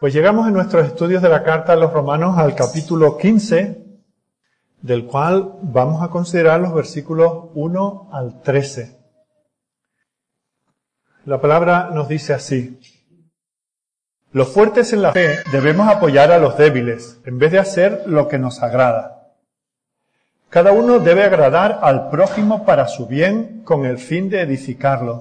Pues llegamos en nuestros estudios de la carta a los Romanos al capítulo 15, del cual vamos a considerar los versículos 1 al 13. La palabra nos dice así: los fuertes en la fe debemos apoyar a los débiles, en vez de hacer lo que nos agrada. Cada uno debe agradar al prójimo para su bien, con el fin de edificarlo.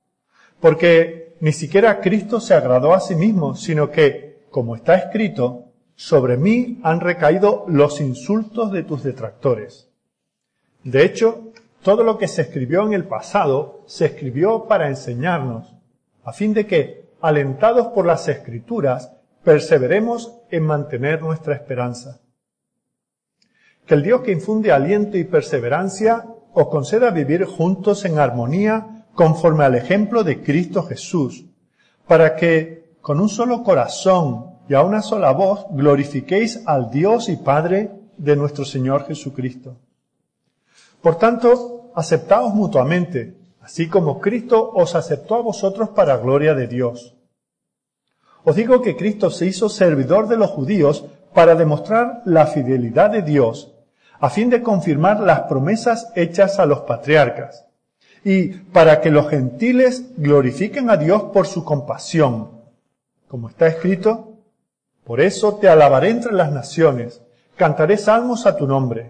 Porque ni siquiera Cristo se agradó a sí mismo, sino que, como está escrito, sobre mí han recaído los insultos de tus detractores. De hecho, todo lo que se escribió en el pasado se escribió para enseñarnos, a fin de que, alentados por las Escrituras, perseveremos en mantener nuestra esperanza. Que el Dios que infunde aliento y perseverancia os conceda vivir juntos en armonía conforme al ejemplo de Cristo Jesús, para que, con un solo corazón y a una sola voz, glorifiquéis al Dios y Padre de nuestro Señor Jesucristo. Por tanto, aceptaos mutuamente, así como Cristo os aceptó a vosotros para gloria de Dios. Os digo que Cristo se hizo servidor de los judíos para demostrar la fidelidad de Dios, a fin de confirmar las promesas hechas a los patriarcas, y para que los gentiles glorifiquen a Dios por su compasión. Como está escrito: por eso te alabaré entre las naciones, cantaré salmos a tu nombre.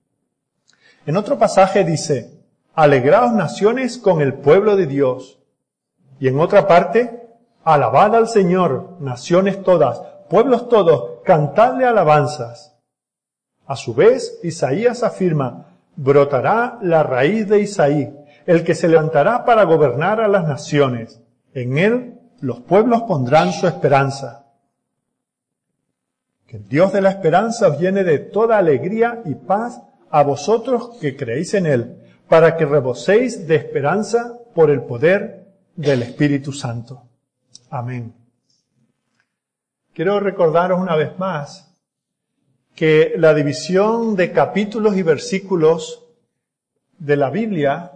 En otro pasaje dice: alegraos naciones con el pueblo de Dios. Y en otra parte: alabad al Señor, naciones todas, pueblos todos, cantadle alabanzas. A su vez, Isaías afirma: brotará la raíz de Isaí, el que se levantará para gobernar a las naciones. En él los pueblos pondrán su esperanza. Que el Dios de la esperanza os llene de toda alegría y paz a vosotros que creéis en él, para que reboséis de esperanza por el poder del Espíritu Santo. Amén. Quiero recordaros una vez más que la división de capítulos y versículos de la Biblia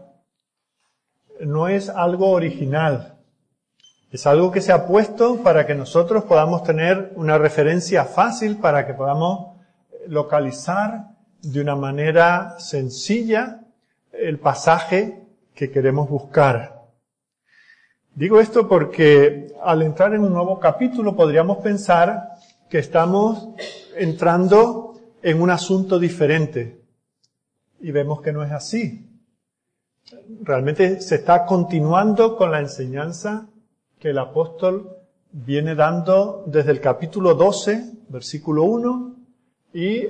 no es algo original. Es algo que se ha puesto para que nosotros podamos tener una referencia fácil, para que podamos localizar de una manera sencilla el pasaje que queremos buscar. Digo esto porque al entrar en un nuevo capítulo podríamos pensar que estamos entrando en un asunto diferente. Y vemos que no es así. Realmente se está continuando con la enseñanza que el apóstol viene dando desde el capítulo 12, versículo 1, y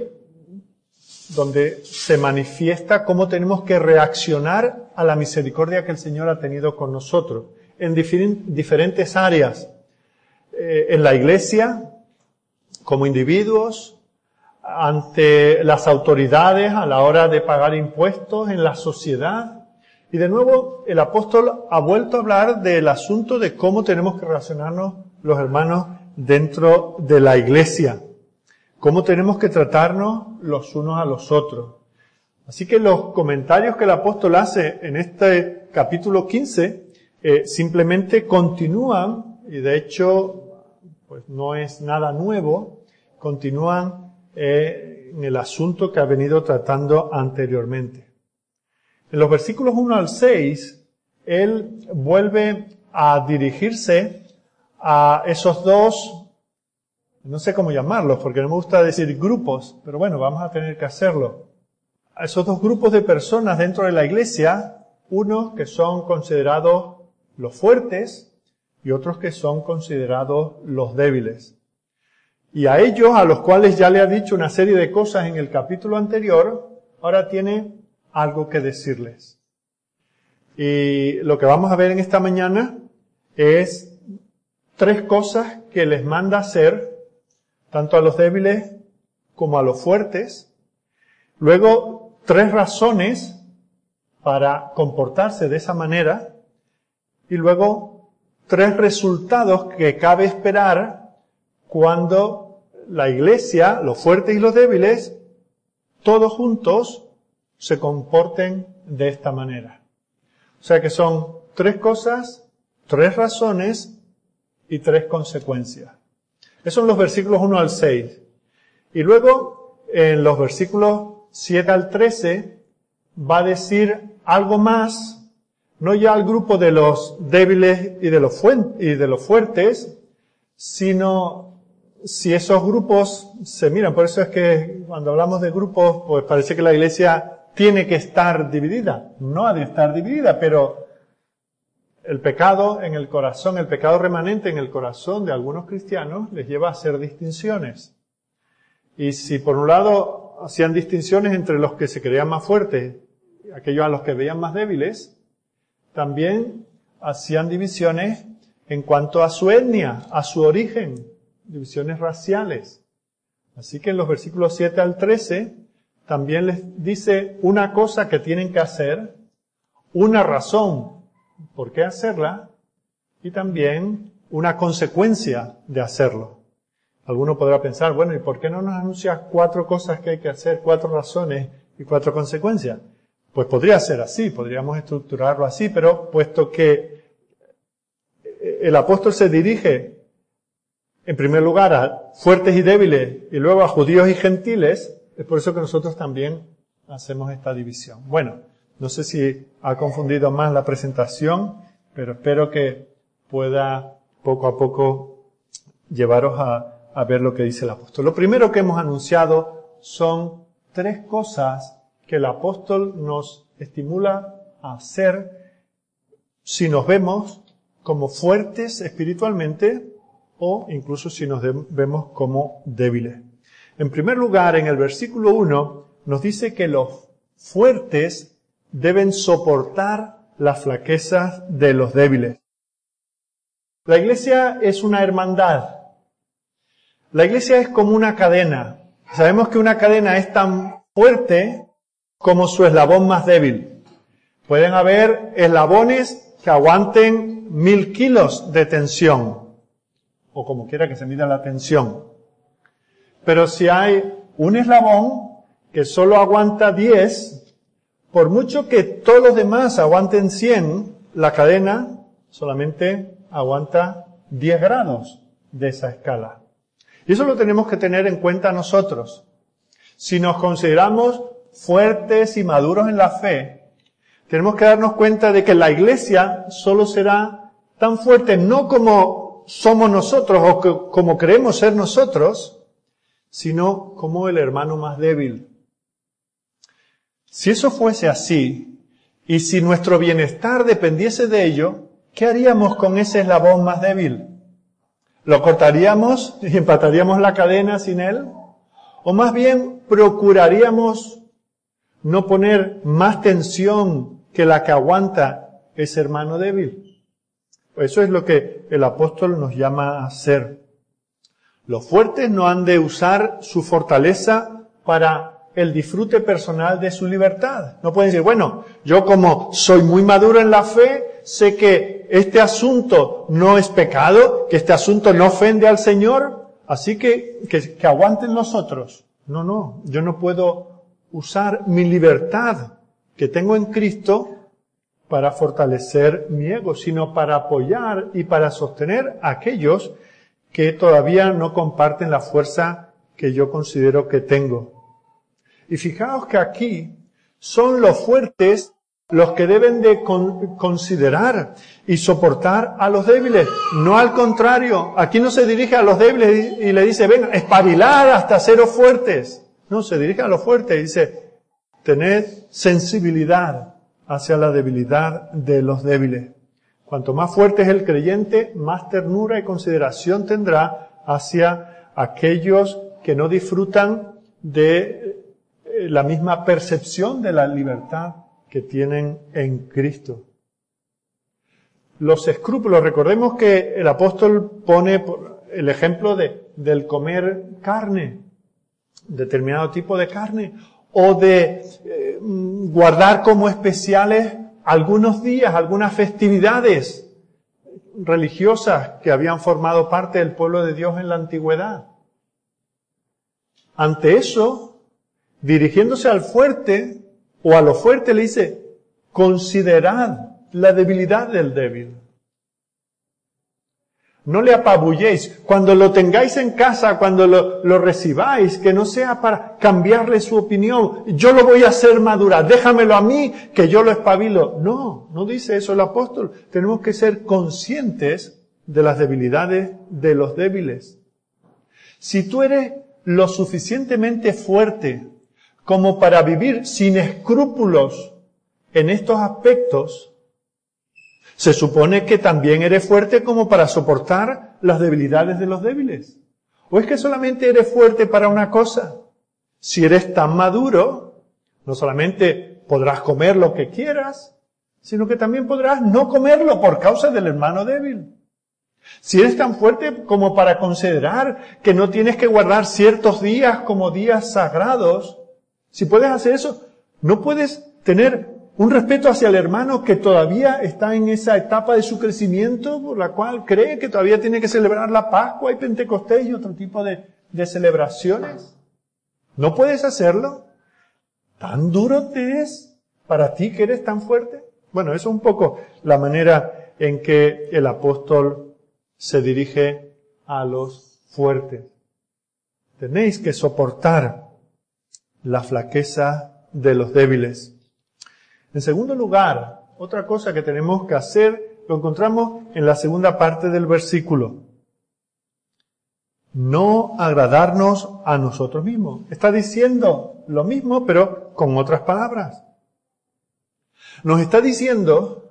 donde se manifiesta cómo tenemos que reaccionar a la misericordia que el Señor ha tenido con nosotros en diferentes áreas. En la iglesia, como individuos, ante las autoridades a la hora de pagar impuestos, en la sociedad. Y de nuevo, el apóstol ha vuelto a hablar del asunto de cómo tenemos que relacionarnos los hermanos dentro de la iglesia. Cómo tenemos que tratarnos los unos a los otros. Así que los comentarios que el apóstol hace en este capítulo 15 simplemente continúan, y de hecho pues no es nada nuevo, continúan en el asunto que ha venido tratando anteriormente. En los versículos 1 al 6, él vuelve a dirigirse a esos dos, no sé cómo llamarlos, porque no me gusta decir grupos, pero bueno, vamos a tener que hacerlo. A esos dos grupos de personas dentro de la iglesia, unos que son considerados los fuertes y otros que son considerados los débiles. Y a ellos, a los cuales ya le ha dicho una serie de cosas en el capítulo anterior, ahora tiene algo que decirles. Y lo que vamos a ver en esta mañana es 3 cosas que les manda hacer, tanto a los débiles como a los fuertes. Luego, 3 razones para comportarse de esa manera. Y luego, 3 resultados que cabe esperar cuando la iglesia, los fuertes y los débiles, todos juntos, se comporten de esta manera. O sea que son 3 cosas, 3 razones y 3 consecuencias. Esos son los versículos 1 al 6. Y luego, en los versículos 7 al 13, va a decir algo más, no ya al grupo de los débiles y de los fuertes, sino si esos grupos se miran. Por eso es que cuando hablamos de grupos, pues parece que la iglesia tiene que estar dividida. No ha de estar dividida, pero el pecado en el corazón, el pecado remanente en el corazón de algunos cristianos les lleva a hacer distinciones. Y si por un lado hacían distinciones entre los que se creían más fuertes y aquellos a los que veían más débiles, también hacían divisiones en cuanto a su etnia, a su origen, divisiones raciales. Así que en los versículos 7 al 13 también les dice una cosa que tienen que hacer, una razón por qué hacerla y también una consecuencia de hacerlo. Alguno podrá pensar, bueno, ¿y por qué no nos anuncias 4 cosas que hay que hacer, 4 razones y 4 consecuencias? Pues podría ser así, podríamos estructurarlo así, pero puesto que el apóstol se dirige en primer lugar a fuertes y débiles y luego a judíos y gentiles, es por eso que nosotros también hacemos esta división. Bueno, no sé si ha confundido más la presentación, pero espero que pueda poco a poco llevaros a ver lo que dice el apóstol. Lo primero que hemos anunciado son 3 cosas que el apóstol nos estimula a hacer si nos vemos como fuertes espiritualmente o incluso si nos vemos como débiles. En primer lugar, en el versículo 1 nos dice que los fuertes deben soportar las flaquezas de los débiles. La iglesia es una hermandad. La iglesia es como una cadena. Sabemos que una cadena es tan fuerte como su eslabón más débil. Pueden haber eslabones que aguanten 1000 kilos de tensión, o como quiera que se mida la tensión. Pero si hay un eslabón que solo aguanta 10, por mucho que todos los demás aguanten 100, la cadena solamente aguanta 10 grados de esa escala. Y eso lo tenemos que tener en cuenta nosotros. Si nos consideramos fuertes y maduros en la fe, tenemos que darnos cuenta de que la iglesia solo será tan fuerte no como somos nosotros o como creemos ser nosotros, sino como el hermano más débil. Si eso fuese así, y si nuestro bienestar dependiese de ello, ¿qué haríamos con ese eslabón más débil? ¿Lo cortaríamos y empataríamos la cadena sin él? ¿O más bien procuraríamos no poner más tensión que la que aguanta ese hermano débil? Pues eso es lo que el apóstol nos llama a hacer. Los fuertes no han de usar su fortaleza para el disfrute personal de su libertad. No pueden decir, bueno, yo como soy muy maduro en la fe, sé que este asunto no es pecado, que este asunto no ofende al Señor, así que aguanten los otros. No, yo no puedo usar mi libertad que tengo en Cristo para fortalecer mi ego, sino para apoyar y para sostener a aquellos que todavía no comparten la fuerza que yo considero que tengo. Y fijaos que aquí son los fuertes los que deben de considerar y soportar a los débiles. No al contrario. Aquí no se dirige a los débiles y le dice, venga, espabilad hasta seros fuertes. No, se dirige a los fuertes y dice, tened sensibilidad hacia la debilidad de los débiles. Cuanto más fuerte es el creyente, más ternura y consideración tendrá hacia aquellos que no disfrutan de la misma percepción de la libertad que tienen en Cristo. Los escrúpulos, recordemos que el apóstol pone el ejemplo del comer carne, determinado tipo de carne, o de guardar como especiales algunos días, algunas festividades religiosas que habían formado parte del pueblo de Dios en la antigüedad. Ante eso, dirigiéndose al fuerte o a lo fuerte le dice, considerad la debilidad del débil. No le apabulléis. Cuando lo tengáis en casa, cuando lo recibáis, que no sea para cambiarle su opinión. Yo lo voy a hacer madurar. Déjamelo a mí, que yo lo espabilo. No, no dice eso el apóstol. Tenemos que ser conscientes de las debilidades de los débiles. Si tú eres lo suficientemente fuerte como para vivir sin escrúpulos en estos aspectos, se supone que también eres fuerte como para soportar las debilidades de los débiles. ¿O es que solamente eres fuerte para una cosa? Si eres tan maduro, no solamente podrás comer lo que quieras, sino que también podrás no comerlo por causa del hermano débil. Si eres tan fuerte como para considerar que no tienes que guardar ciertos días como días sagrados, si puedes hacer eso, no puedes tener un respeto hacia el hermano que todavía está en esa etapa de su crecimiento por la cual cree que todavía tiene que celebrar la Pascua y Pentecostés y otro tipo de celebraciones. ¿No puedes hacerlo? ¿Tan duro te es para ti que eres tan fuerte? Bueno, eso es un poco la manera en que el apóstol se dirige a los fuertes. Tenéis que soportar la flaqueza de los débiles. En segundo lugar, otra cosa que tenemos que hacer, lo encontramos en la segunda parte del versículo. No agradarnos a nosotros mismos. Está diciendo lo mismo, pero con otras palabras. Nos está diciendo,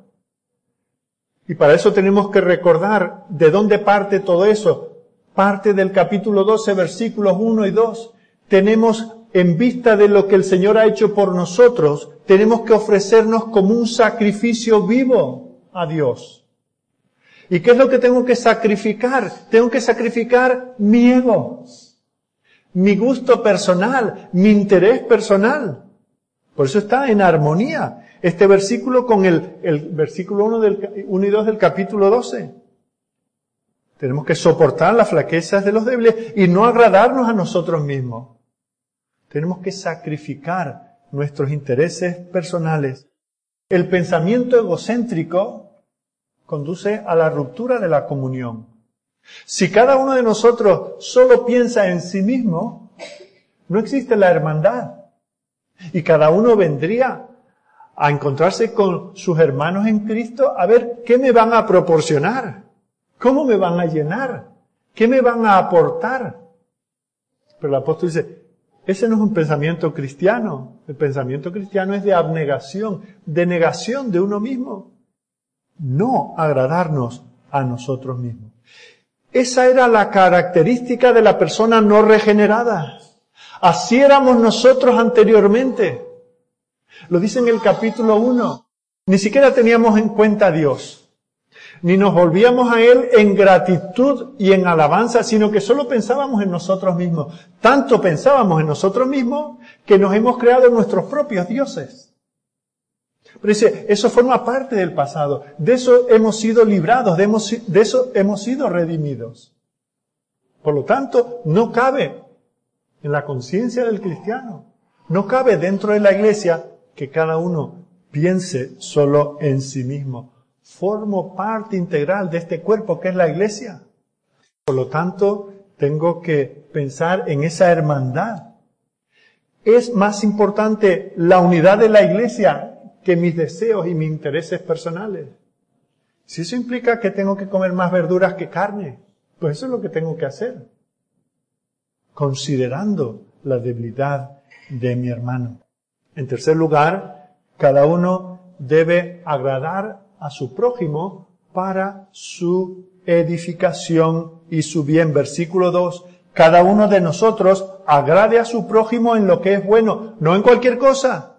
y para eso tenemos que recordar de dónde parte todo eso. Parte del capítulo 12, versículos 1 y 2. Tenemos, en vista de lo que el Señor ha hecho por nosotros, tenemos que ofrecernos como un sacrificio vivo a Dios. ¿Y qué es lo que tengo que sacrificar? Tengo que sacrificar mi ego, mi gusto personal, mi interés personal. Por eso está en armonía este versículo con el versículo 1 y 2 del capítulo 12. Tenemos que soportar las flaquezas de los débiles y no agradarnos a nosotros mismos. Tenemos que sacrificar nuestros intereses personales. El pensamiento egocéntrico conduce a la ruptura de la comunión. Si cada uno de nosotros solo piensa en sí mismo, no existe la hermandad. Y cada uno vendría a encontrarse con sus hermanos en Cristo a ver qué me van a proporcionar, cómo me van a llenar, qué me van a aportar. Pero el apóstol dice, ese no es un pensamiento cristiano. El pensamiento cristiano es de abnegación, de negación de uno mismo. No agradarnos a nosotros mismos. Esa era la característica de la persona no regenerada. Así éramos nosotros anteriormente. Lo dice en el capítulo 1. Ni siquiera teníamos en cuenta a Dios. Ni nos volvíamos a Él en gratitud y en alabanza, sino que solo pensábamos en nosotros mismos. Tanto pensábamos en nosotros mismos que nos hemos creado nuestros propios dioses. Pero dice, eso forma parte del pasado. De eso hemos sido librados, de eso hemos sido redimidos. Por lo tanto, no cabe en la conciencia del cristiano, no cabe dentro de la iglesia que cada uno piense solo en sí mismo. Formo parte integral de este cuerpo que es la iglesia. Por lo tanto, tengo que pensar en esa hermandad. Es más importante la unidad de la iglesia que mis deseos y mis intereses personales. Si eso implica que tengo que comer más verduras que carne, pues eso es lo que tengo que hacer, considerando la debilidad de mi hermano. En tercer lugar, cada uno debe agradar a su prójimo para su edificación y su bien. Versículo 2. Cada uno de nosotros agrade a su prójimo en lo que es bueno, no en cualquier cosa.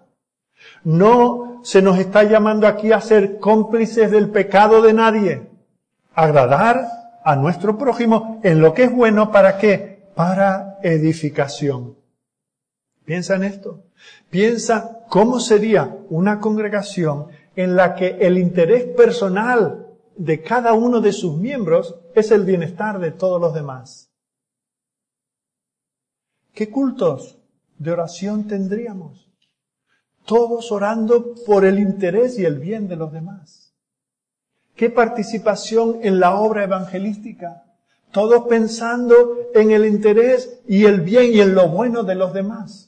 No se nos está llamando aquí a ser cómplices del pecado de nadie. Agradar a nuestro prójimo en lo que es bueno, ¿para qué? Para edificación. Piensa en esto. Piensa cómo sería una congregación en la que el interés personal de cada uno de sus miembros es el bienestar de todos los demás. ¿Qué cultos de oración tendríamos? Todos orando por el interés y el bien de los demás. ¿Qué participación en la obra evangelística? Todos pensando en el interés y el bien y en lo bueno de los demás.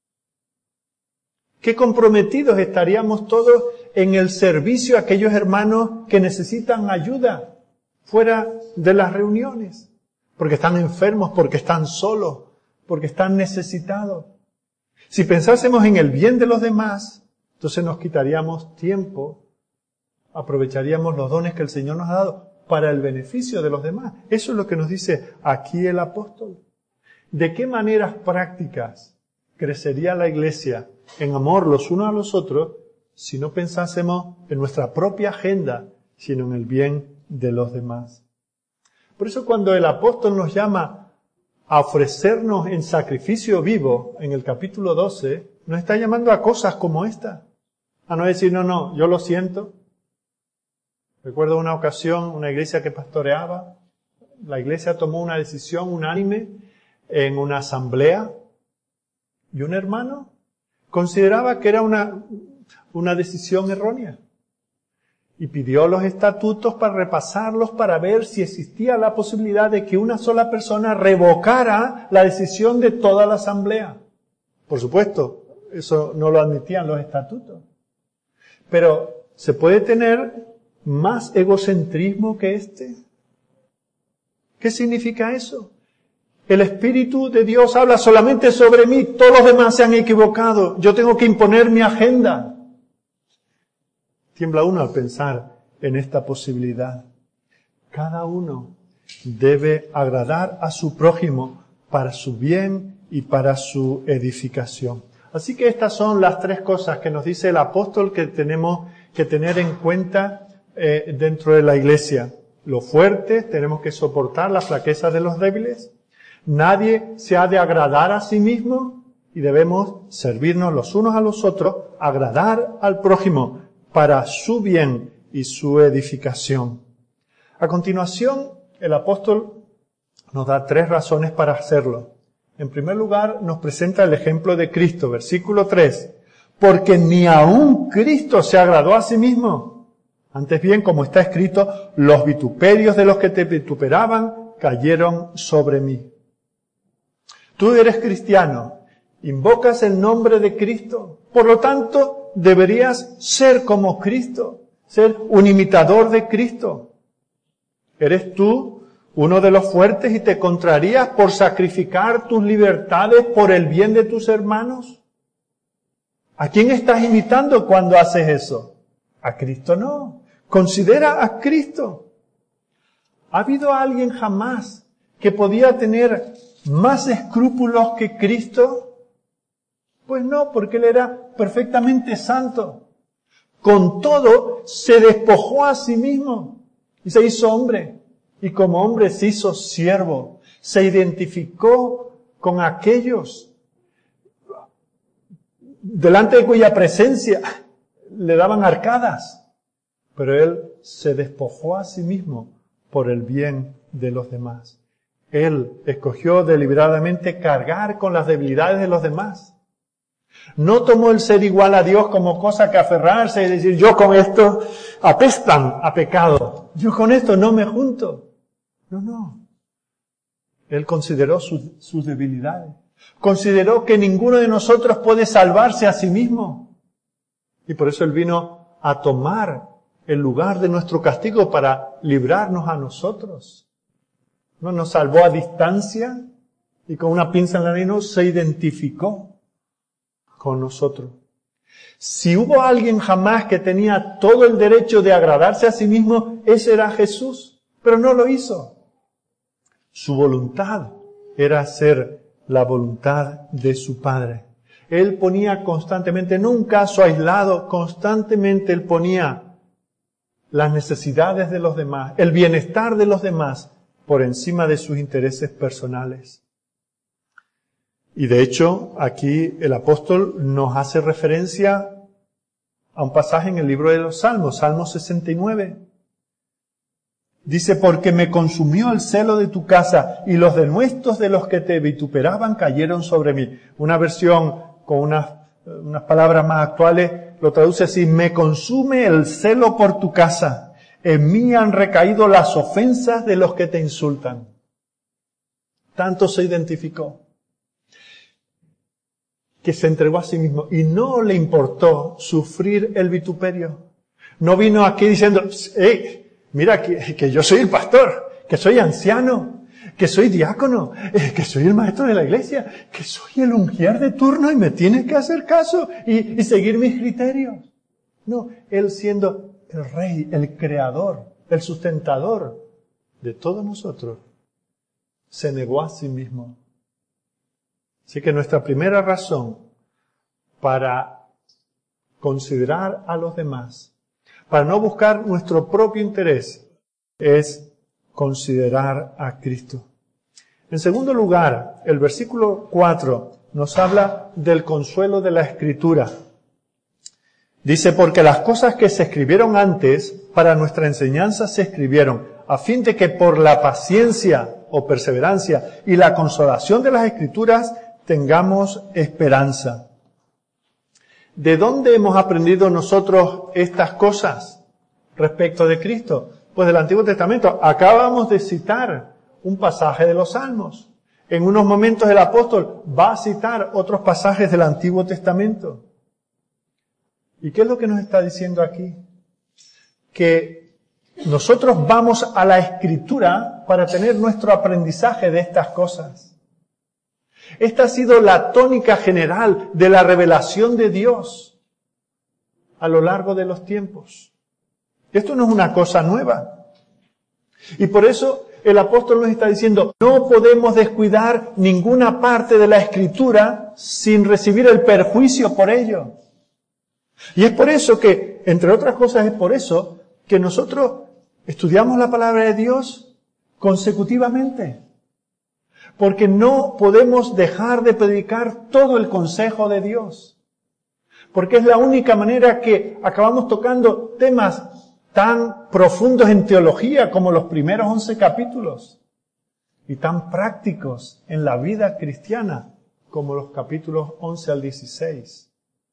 Qué comprometidos estaríamos todos en el servicio a aquellos hermanos que necesitan ayuda fuera de las reuniones, porque están enfermos, porque están solos, porque están necesitados. Si pensásemos en el bien de los demás, entonces nos quitaríamos tiempo, aprovecharíamos los dones que el Señor nos ha dado para el beneficio de los demás. Eso es lo que nos dice aquí el apóstol. ¿De qué maneras prácticas crecería la iglesia en amor los unos a los otros si no pensásemos en nuestra propia agenda, sino en el bien de los demás? Por eso cuando el apóstol nos llama a ofrecernos en sacrificio vivo, en el capítulo 12, nos está llamando a cosas como esta. A no decir, no, yo lo siento. Recuerdo una ocasión, una iglesia que pastoreaba, la iglesia tomó una decisión unánime en una asamblea y un hermano consideraba que era una decisión errónea y pidió los estatutos para repasarlos para ver si existía la posibilidad de que una sola persona revocara la decisión de toda la asamblea. Por supuesto, eso no lo admitían los estatutos. Pero ¿se puede tener más egocentrismo que este? ¿Qué significa eso? El Espíritu de Dios habla solamente sobre mí, todos los demás se han equivocado, yo tengo que imponer mi agenda. Tiembla uno al pensar en esta posibilidad. Cada uno debe agradar a su prójimo para su bien y para su edificación. Así que estas son las tres cosas que nos dice el apóstol que tenemos que tener en cuenta dentro de la iglesia. Los fuertes, tenemos que soportar las flaquezas de los débiles. Nadie se ha de agradar a sí mismo y debemos servirnos los unos a los otros, agradar al prójimo para su bien y su edificación. A continuación, el apóstol nos da 3 razones para hacerlo. En primer lugar, nos presenta el ejemplo de Cristo, versículo 3. Porque ni aun Cristo se agradó a sí mismo. Antes bien, como está escrito, los vituperios de los que te vituperaban cayeron sobre mí. Tú eres cristiano, invocas el nombre de Cristo, por lo tanto deberías ser como Cristo, ser un imitador de Cristo. ¿Eres tú uno de los fuertes y te contrarías por sacrificar tus libertades por el bien de tus hermanos? ¿A quién estás imitando cuando haces eso? A Cristo no. Considera a Cristo. ¿Ha habido alguien jamás que podía tener más escrúpulos que Cristo? Pues no, porque Él era perfectamente santo. Con todo, se despojó a sí mismo y se hizo hombre. Y como hombre se hizo siervo. Se identificó con aquellos delante de cuya presencia le daban arcadas. Pero Él se despojó a sí mismo por el bien de los demás. Él escogió deliberadamente cargar con las debilidades de los demás. No tomó el ser igual a Dios como cosa que aferrarse y decir, yo con esto apestan a pecado. Yo con esto no me junto. No. Él consideró sus debilidades. Consideró que ninguno de nosotros puede salvarse a sí mismo. Y por eso Él vino a tomar el lugar de nuestro castigo para librarnos a nosotros. No nos salvó a distancia y con una pinza en la nariz se identificó con nosotros. Si hubo alguien jamás que tenía todo el derecho de agradarse a sí mismo, ese era Jesús, pero no lo hizo. Su voluntad era hacer la voluntad de su Padre. Él ponía constantemente, no un caso aislado, constantemente Él ponía las necesidades de los demás, el bienestar de los demás, por encima de sus intereses personales. Y de hecho, aquí el apóstol nos hace referencia a un pasaje en el libro de los Salmos, Salmo 69. Dice, porque me consumió el celo de tu casa y los denuestos de los que te vituperaban cayeron sobre mí. Una versión con unas palabras más actuales lo traduce así, me consume el celo por tu casa. En mí han recaído las ofensas de los que te insultan. Tanto se identificó que se entregó a sí mismo y no le importó sufrir el vituperio. No vino aquí diciendo, mira que yo soy el pastor, que soy anciano, que soy diácono, que soy el maestro de la iglesia, que soy el ujier de turno y me tienes que hacer caso y seguir mis criterios. No, él siendo el rey, el creador, el sustentador de todos nosotros, se negó a sí mismo. Así que nuestra primera razón para considerar a los demás, para no buscar nuestro propio interés, es considerar a Cristo. En segundo lugar, el versículo 4 nos habla del consuelo de la Escritura. Dice, porque las cosas que se escribieron antes, para nuestra enseñanza se escribieron, a fin de que por la paciencia o perseverancia y la consolación de las Escrituras tengamos esperanza. ¿De dónde hemos aprendido nosotros estas cosas respecto de Cristo? Pues del Antiguo Testamento. Acabamos de citar un pasaje de los Salmos. En unos momentos el apóstol va a citar otros pasajes del Antiguo Testamento. ¿Y qué es lo que nos está diciendo aquí? Que nosotros vamos a la Escritura para tener nuestro aprendizaje de estas cosas. Esta ha sido la tónica general de la revelación de Dios a lo largo de los tiempos. Esto no es una cosa nueva. Y por eso el apóstol nos está diciendo, no podemos descuidar ninguna parte de la Escritura sin recibir el perjuicio por ello. Y es por eso que, entre otras cosas, es por eso que nosotros estudiamos la palabra de Dios consecutivamente. Porque no podemos dejar de predicar todo el consejo de Dios. Porque es la única manera que acabamos tocando temas tan profundos en teología como los primeros 11 capítulos y tan prácticos en la vida cristiana como los capítulos 11 al 16.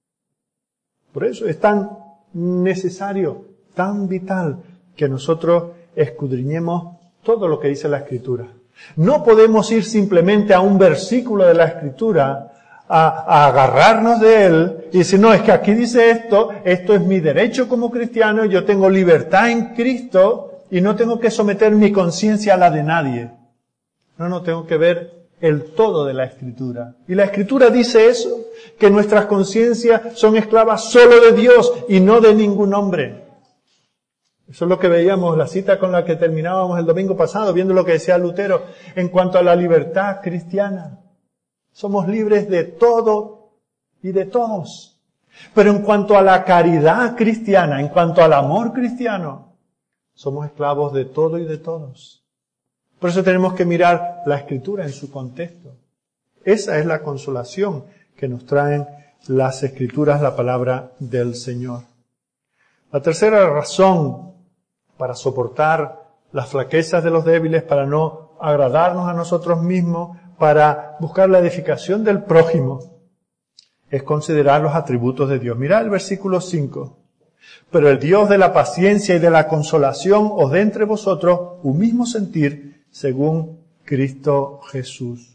Por eso es tan necesario, tan vital que nosotros escudriñemos todo lo que dice la Escritura. No podemos ir simplemente a un versículo de la Escritura a agarrarnos de él y decir, no, es que aquí dice esto es mi derecho como cristiano, yo tengo libertad en Cristo y no tengo que someter mi conciencia a la de nadie. No, tengo que ver el todo de la Escritura. Y la Escritura dice eso, que nuestras conciencias son esclavas solo de Dios y no de ningún hombre. Eso es lo que veíamos, la cita con la que terminábamos el domingo pasado, viendo lo que decía Lutero en cuanto a la libertad cristiana. Somos libres de todo y de todos. Pero en cuanto a la caridad cristiana, en cuanto al amor cristiano, somos esclavos de todo y de todos. Por eso tenemos que mirar la Escritura en su contexto. Esa es la consolación que nos traen las Escrituras, la palabra del Señor. La tercera razón para soportar las flaquezas de los débiles, para no agradarnos a nosotros mismos, para buscar la edificación del prójimo, es considerar los atributos de Dios. Mirad el versículo 5. Pero el Dios de la paciencia y de la consolación os dé entre vosotros un mismo sentir según Cristo Jesús.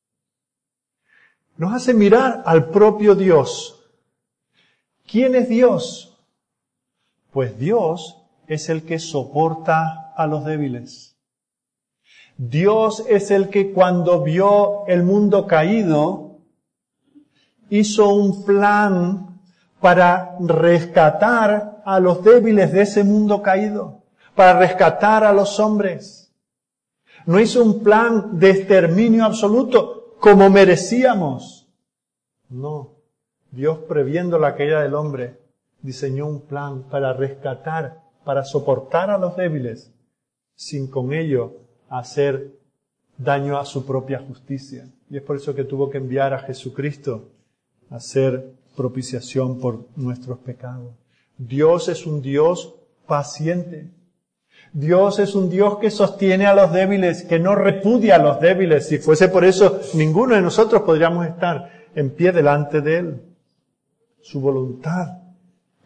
Nos hace mirar al propio Dios. ¿Quién es Dios? Pues Dios es el que soporta a los débiles. Dios es el que cuando vio el mundo caído, hizo un plan para rescatar a los débiles de ese mundo caído, para rescatar a los hombres. No hizo un plan de exterminio absoluto como merecíamos. No, Dios, previendo la caída del hombre, diseñó un plan para rescatar, para soportar a los débiles, sin con ello hacer daño a su propia justicia. Y es por eso que tuvo que enviar a Jesucristo a hacer propiciación por nuestros pecados. Dios es un Dios paciente. Dios es un Dios que sostiene a los débiles, que no repudia a los débiles. Si fuese por eso, ninguno de nosotros podríamos estar en pie delante de Él. Su voluntad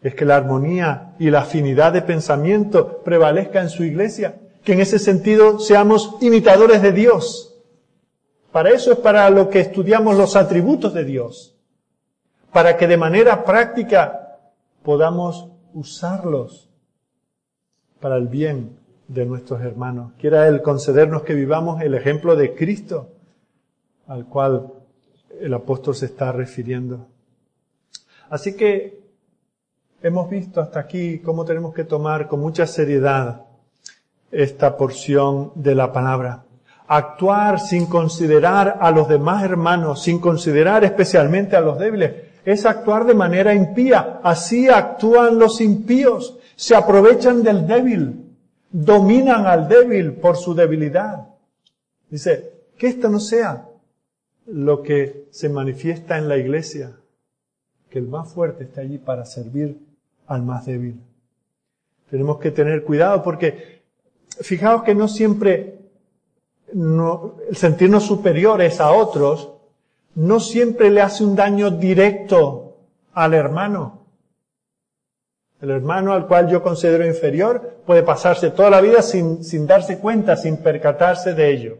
es que la armonía y la afinidad de pensamiento prevalezca en su iglesia, que en ese sentido seamos imitadores de Dios. Para eso es para lo que estudiamos los atributos de Dios, para que de manera práctica podamos usarlos para el bien de nuestros hermanos. Quiera Él concedernos que vivamos el ejemplo de Cristo, al cual el apóstol se está refiriendo. Así que hemos visto hasta aquí cómo tenemos que tomar con mucha seriedad esta porción de la palabra. Actuar sin considerar a los demás hermanos, sin considerar especialmente a los débiles, es actuar de manera impía. Así actúan los impíos. Se aprovechan del débil, dominan al débil por su debilidad. Dice, que esto no sea lo que se manifiesta en la iglesia, que el más fuerte esté allí para servir al más débil. Tenemos que tener cuidado porque fijaos que no siempre el sentirnos superiores a otros no siempre le hace un daño directo al hermano. El hermano al cual yo considero inferior puede pasarse toda la vida sin darse cuenta, sin percatarse de ello.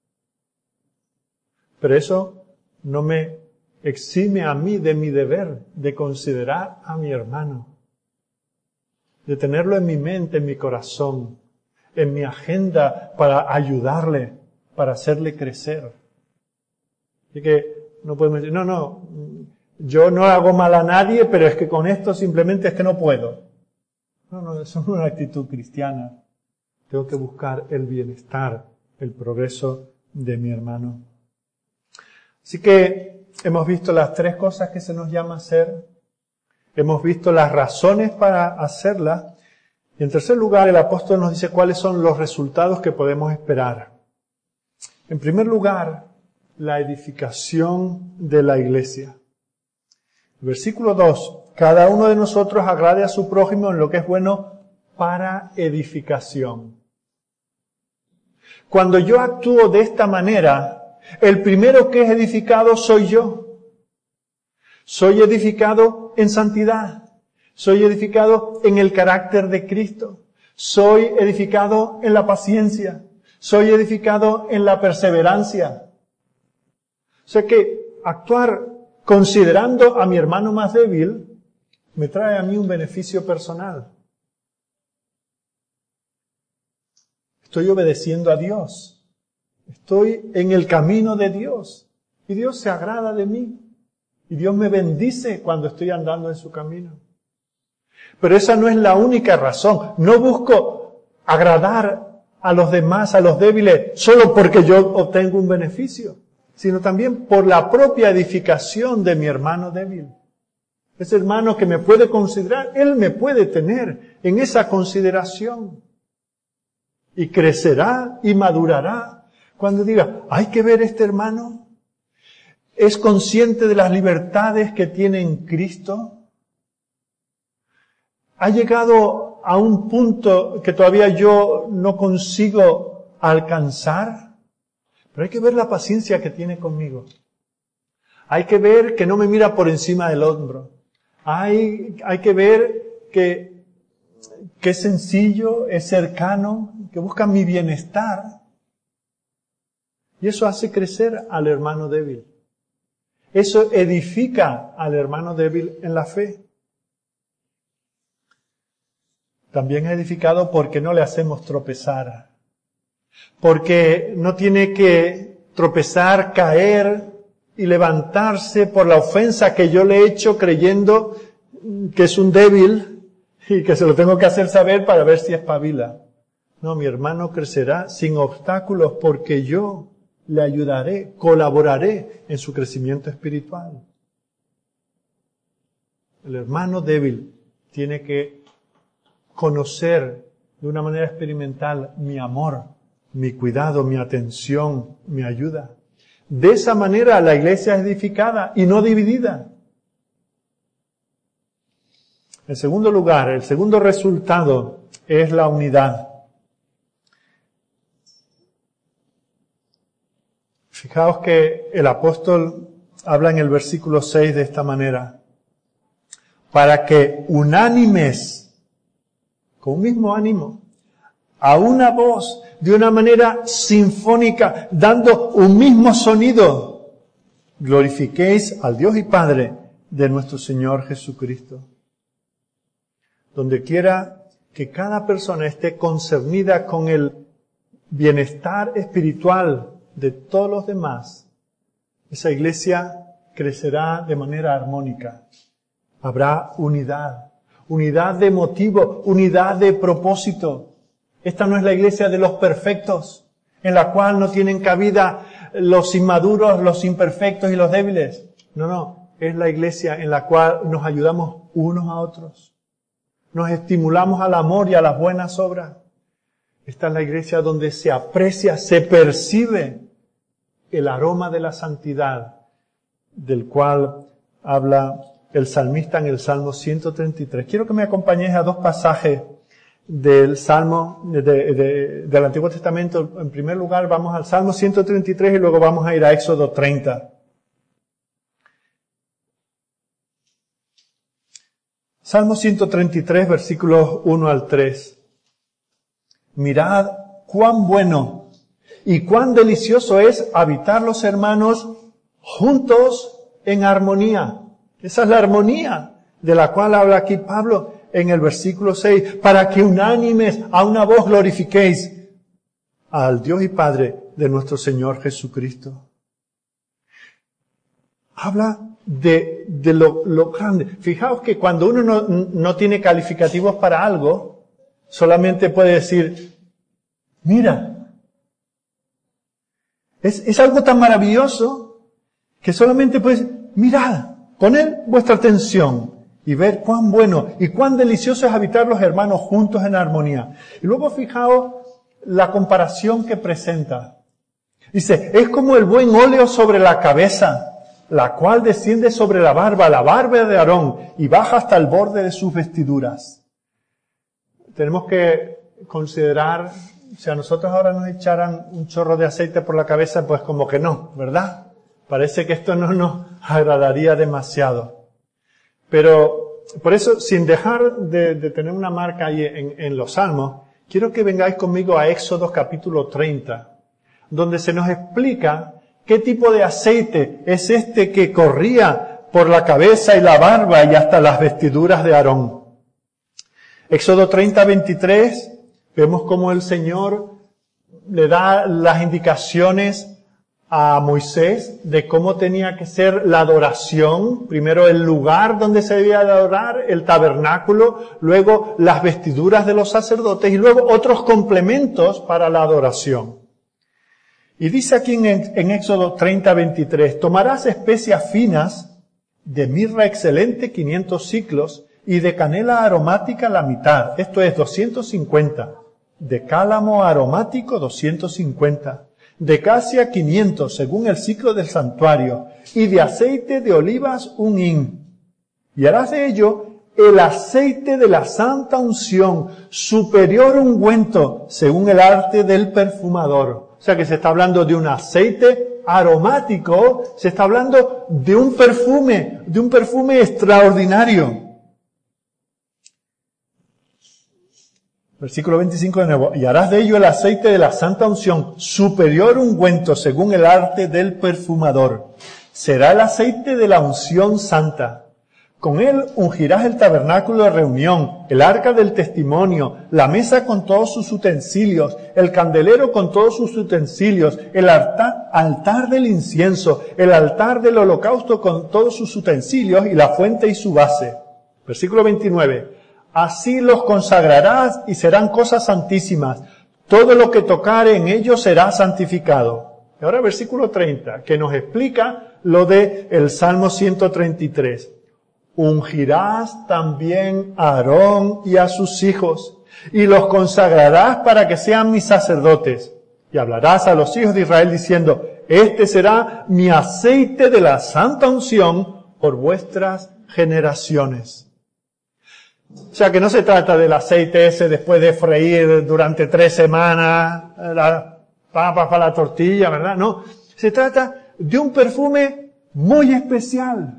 Pero eso no me exime a mí de mi deber de considerar a mi hermano, de tenerlo en mi mente, en mi corazón, en mi agenda para ayudarle, para hacerle crecer. Así que no podemos decir, no, yo no hago mal a nadie, pero es que con esto simplemente es que no puedo. No, eso no es una actitud cristiana. Tengo que buscar el bienestar, el progreso de mi hermano. Así que hemos visto las tres cosas que se nos llama hacer. Hemos visto las razones para hacerlas. Y en tercer lugar, el apóstol nos dice cuáles son los resultados que podemos esperar. En primer lugar, la edificación de la iglesia. Versículo 2. Cada uno de nosotros agrade a su prójimo en lo que es bueno para edificación. Cuando yo actúo de esta manera, el primero que es edificado soy yo. Soy edificado en santidad. Soy edificado en el carácter de Cristo. Soy edificado en la paciencia. Soy edificado en la perseverancia. O sea que actuar considerando a mi hermano más débil me trae a mí un beneficio personal. Estoy obedeciendo a Dios. Estoy en el camino de Dios. Y Dios se agrada de mí. Y Dios me bendice cuando estoy andando en su camino. Pero esa no es la única razón. No busco agradar a los demás, a los débiles, solo porque yo obtengo un beneficio, sino también por la propia edificación de mi hermano débil. Ese hermano que me puede considerar, él me puede tener en esa consideración. Y crecerá y madurará cuando diga, hay que ver este hermano. ¿Es consciente de las libertades que tiene en Cristo? ¿Ha llegado a un punto que todavía yo no consigo alcanzar? Pero hay que ver la paciencia que tiene conmigo. Hay que ver que no me mira por encima del hombro. Hay que ver que es sencillo, es cercano, que busca mi bienestar. Y eso hace crecer al hermano débil. Eso edifica al hermano débil en la fe. También es edificado porque no le hacemos tropezar. Porque no tiene que tropezar, caer y levantarse por la ofensa que yo le he hecho creyendo que es un débil y que se lo tengo que hacer saber para ver si espabila. No, mi hermano crecerá sin obstáculos porque yo le ayudaré, colaboraré en su crecimiento espiritual. El hermano débil tiene que conocer de una manera experimental mi amor, mi cuidado, mi atención, mi ayuda. De esa manera la iglesia es edificada y no dividida. En segundo lugar, el segundo resultado es la unidad. Fijaos que el apóstol habla en el versículo 6 de esta manera. para que unánimes, con un mismo ánimo, a una voz, de una manera sinfónica, dando un mismo sonido, glorifiquéis al Dios y Padre de nuestro Señor Jesucristo. Donde quiera que cada persona esté concernida con el bienestar espiritual de todos los demás, esa iglesia crecerá de manera armónica. Habrá unidad de motivo, unidad de propósito. Esta no es la iglesia de los perfectos, en la cual no tienen cabida los inmaduros, los imperfectos y los débiles. No, es la iglesia en la cual nos ayudamos unos a otros. Nos estimulamos al amor y a las buenas obras. Esta es la iglesia donde se aprecia, se percibe el aroma de la santidad, del cual habla el salmista en el Salmo 133. Quiero que me acompañes a dos pasajes del Salmo del Antiguo Testamento. En primer lugar vamos al Salmo 133 y luego vamos a ir a Éxodo 30. Salmo 133, versículos 1 al 3. Mirad cuán bueno y cuán delicioso es habitar los hermanos juntos en armonía. Esa es la armonía de la cual habla aquí Pablo en el versículo 6, para que unánimes a una voz glorifiquéis al Dios y Padre de nuestro Señor Jesucristo. Habla de lo grande. Fijaos que cuando uno no tiene calificativos para algo, solamente puede decir, mira. Es algo tan maravilloso que solamente puede decir, mirad, poned vuestra atención y ver cuán bueno y cuán delicioso es habitar los hermanos juntos en armonía. Y luego fijaos la comparación que presenta. Dice, es como el buen óleo sobre la cabeza, la cual desciende sobre la barba de Aarón, y baja hasta el borde de sus vestiduras. Tenemos que considerar, si a nosotros ahora nos echaran un chorro de aceite por la cabeza, pues como que no, ¿verdad? Parece que esto no nos agradaría demasiado. Pero, por eso, sin dejar de tener una marca ahí en los Salmos, quiero que vengáis conmigo a Éxodo capítulo 30, donde se nos explica qué tipo de aceite es este que corría por la cabeza y la barba y hasta las vestiduras de Aarón. Éxodo 30, 23, vemos cómo el Señor le da las indicaciones a Moisés de cómo tenía que ser la adoración. Primero el lugar donde se debía de adorar, el tabernáculo, luego las vestiduras de los sacerdotes y luego otros complementos para la adoración. Y dice aquí en Éxodo 30, 23, tomarás especias finas de mirra excelente 500 siclos y de canela aromática la mitad, esto es 250, de cálamo aromático 250, de casia 500 según el ciclo del santuario, y de aceite de olivas 1 hin. Y harás de ello el aceite de la santa unción, superior ungüento, según el arte del perfumador. O sea que se está hablando de un aceite aromático, se está hablando de un perfume extraordinario. Versículo 25 de nuevo. Y harás de ello el aceite de la santa unción, superior ungüento, según el arte del perfumador. Será el aceite de la unción santa. Con él ungirás el tabernáculo de reunión, el arca del testimonio, la mesa con todos sus utensilios, el candelero con todos sus utensilios, el altar del incienso, el altar del holocausto con todos sus utensilios y la fuente y su base. Versículo 29. Así los consagrarás y serán cosas santísimas. Todo lo que tocare en ellos será santificado. Y ahora versículo 30, que nos explica lo de el Salmo 133. Ungirás también a Aarón y a sus hijos, y los consagrarás para que sean mis sacerdotes. Y hablarás a los hijos de Israel diciendo, este será mi aceite de la santa unción por vuestras generaciones. O sea que no se trata del aceite ese después de freír durante 3 semanas, las papas para la tortilla, ¿verdad? No, se trata de un perfume muy especial,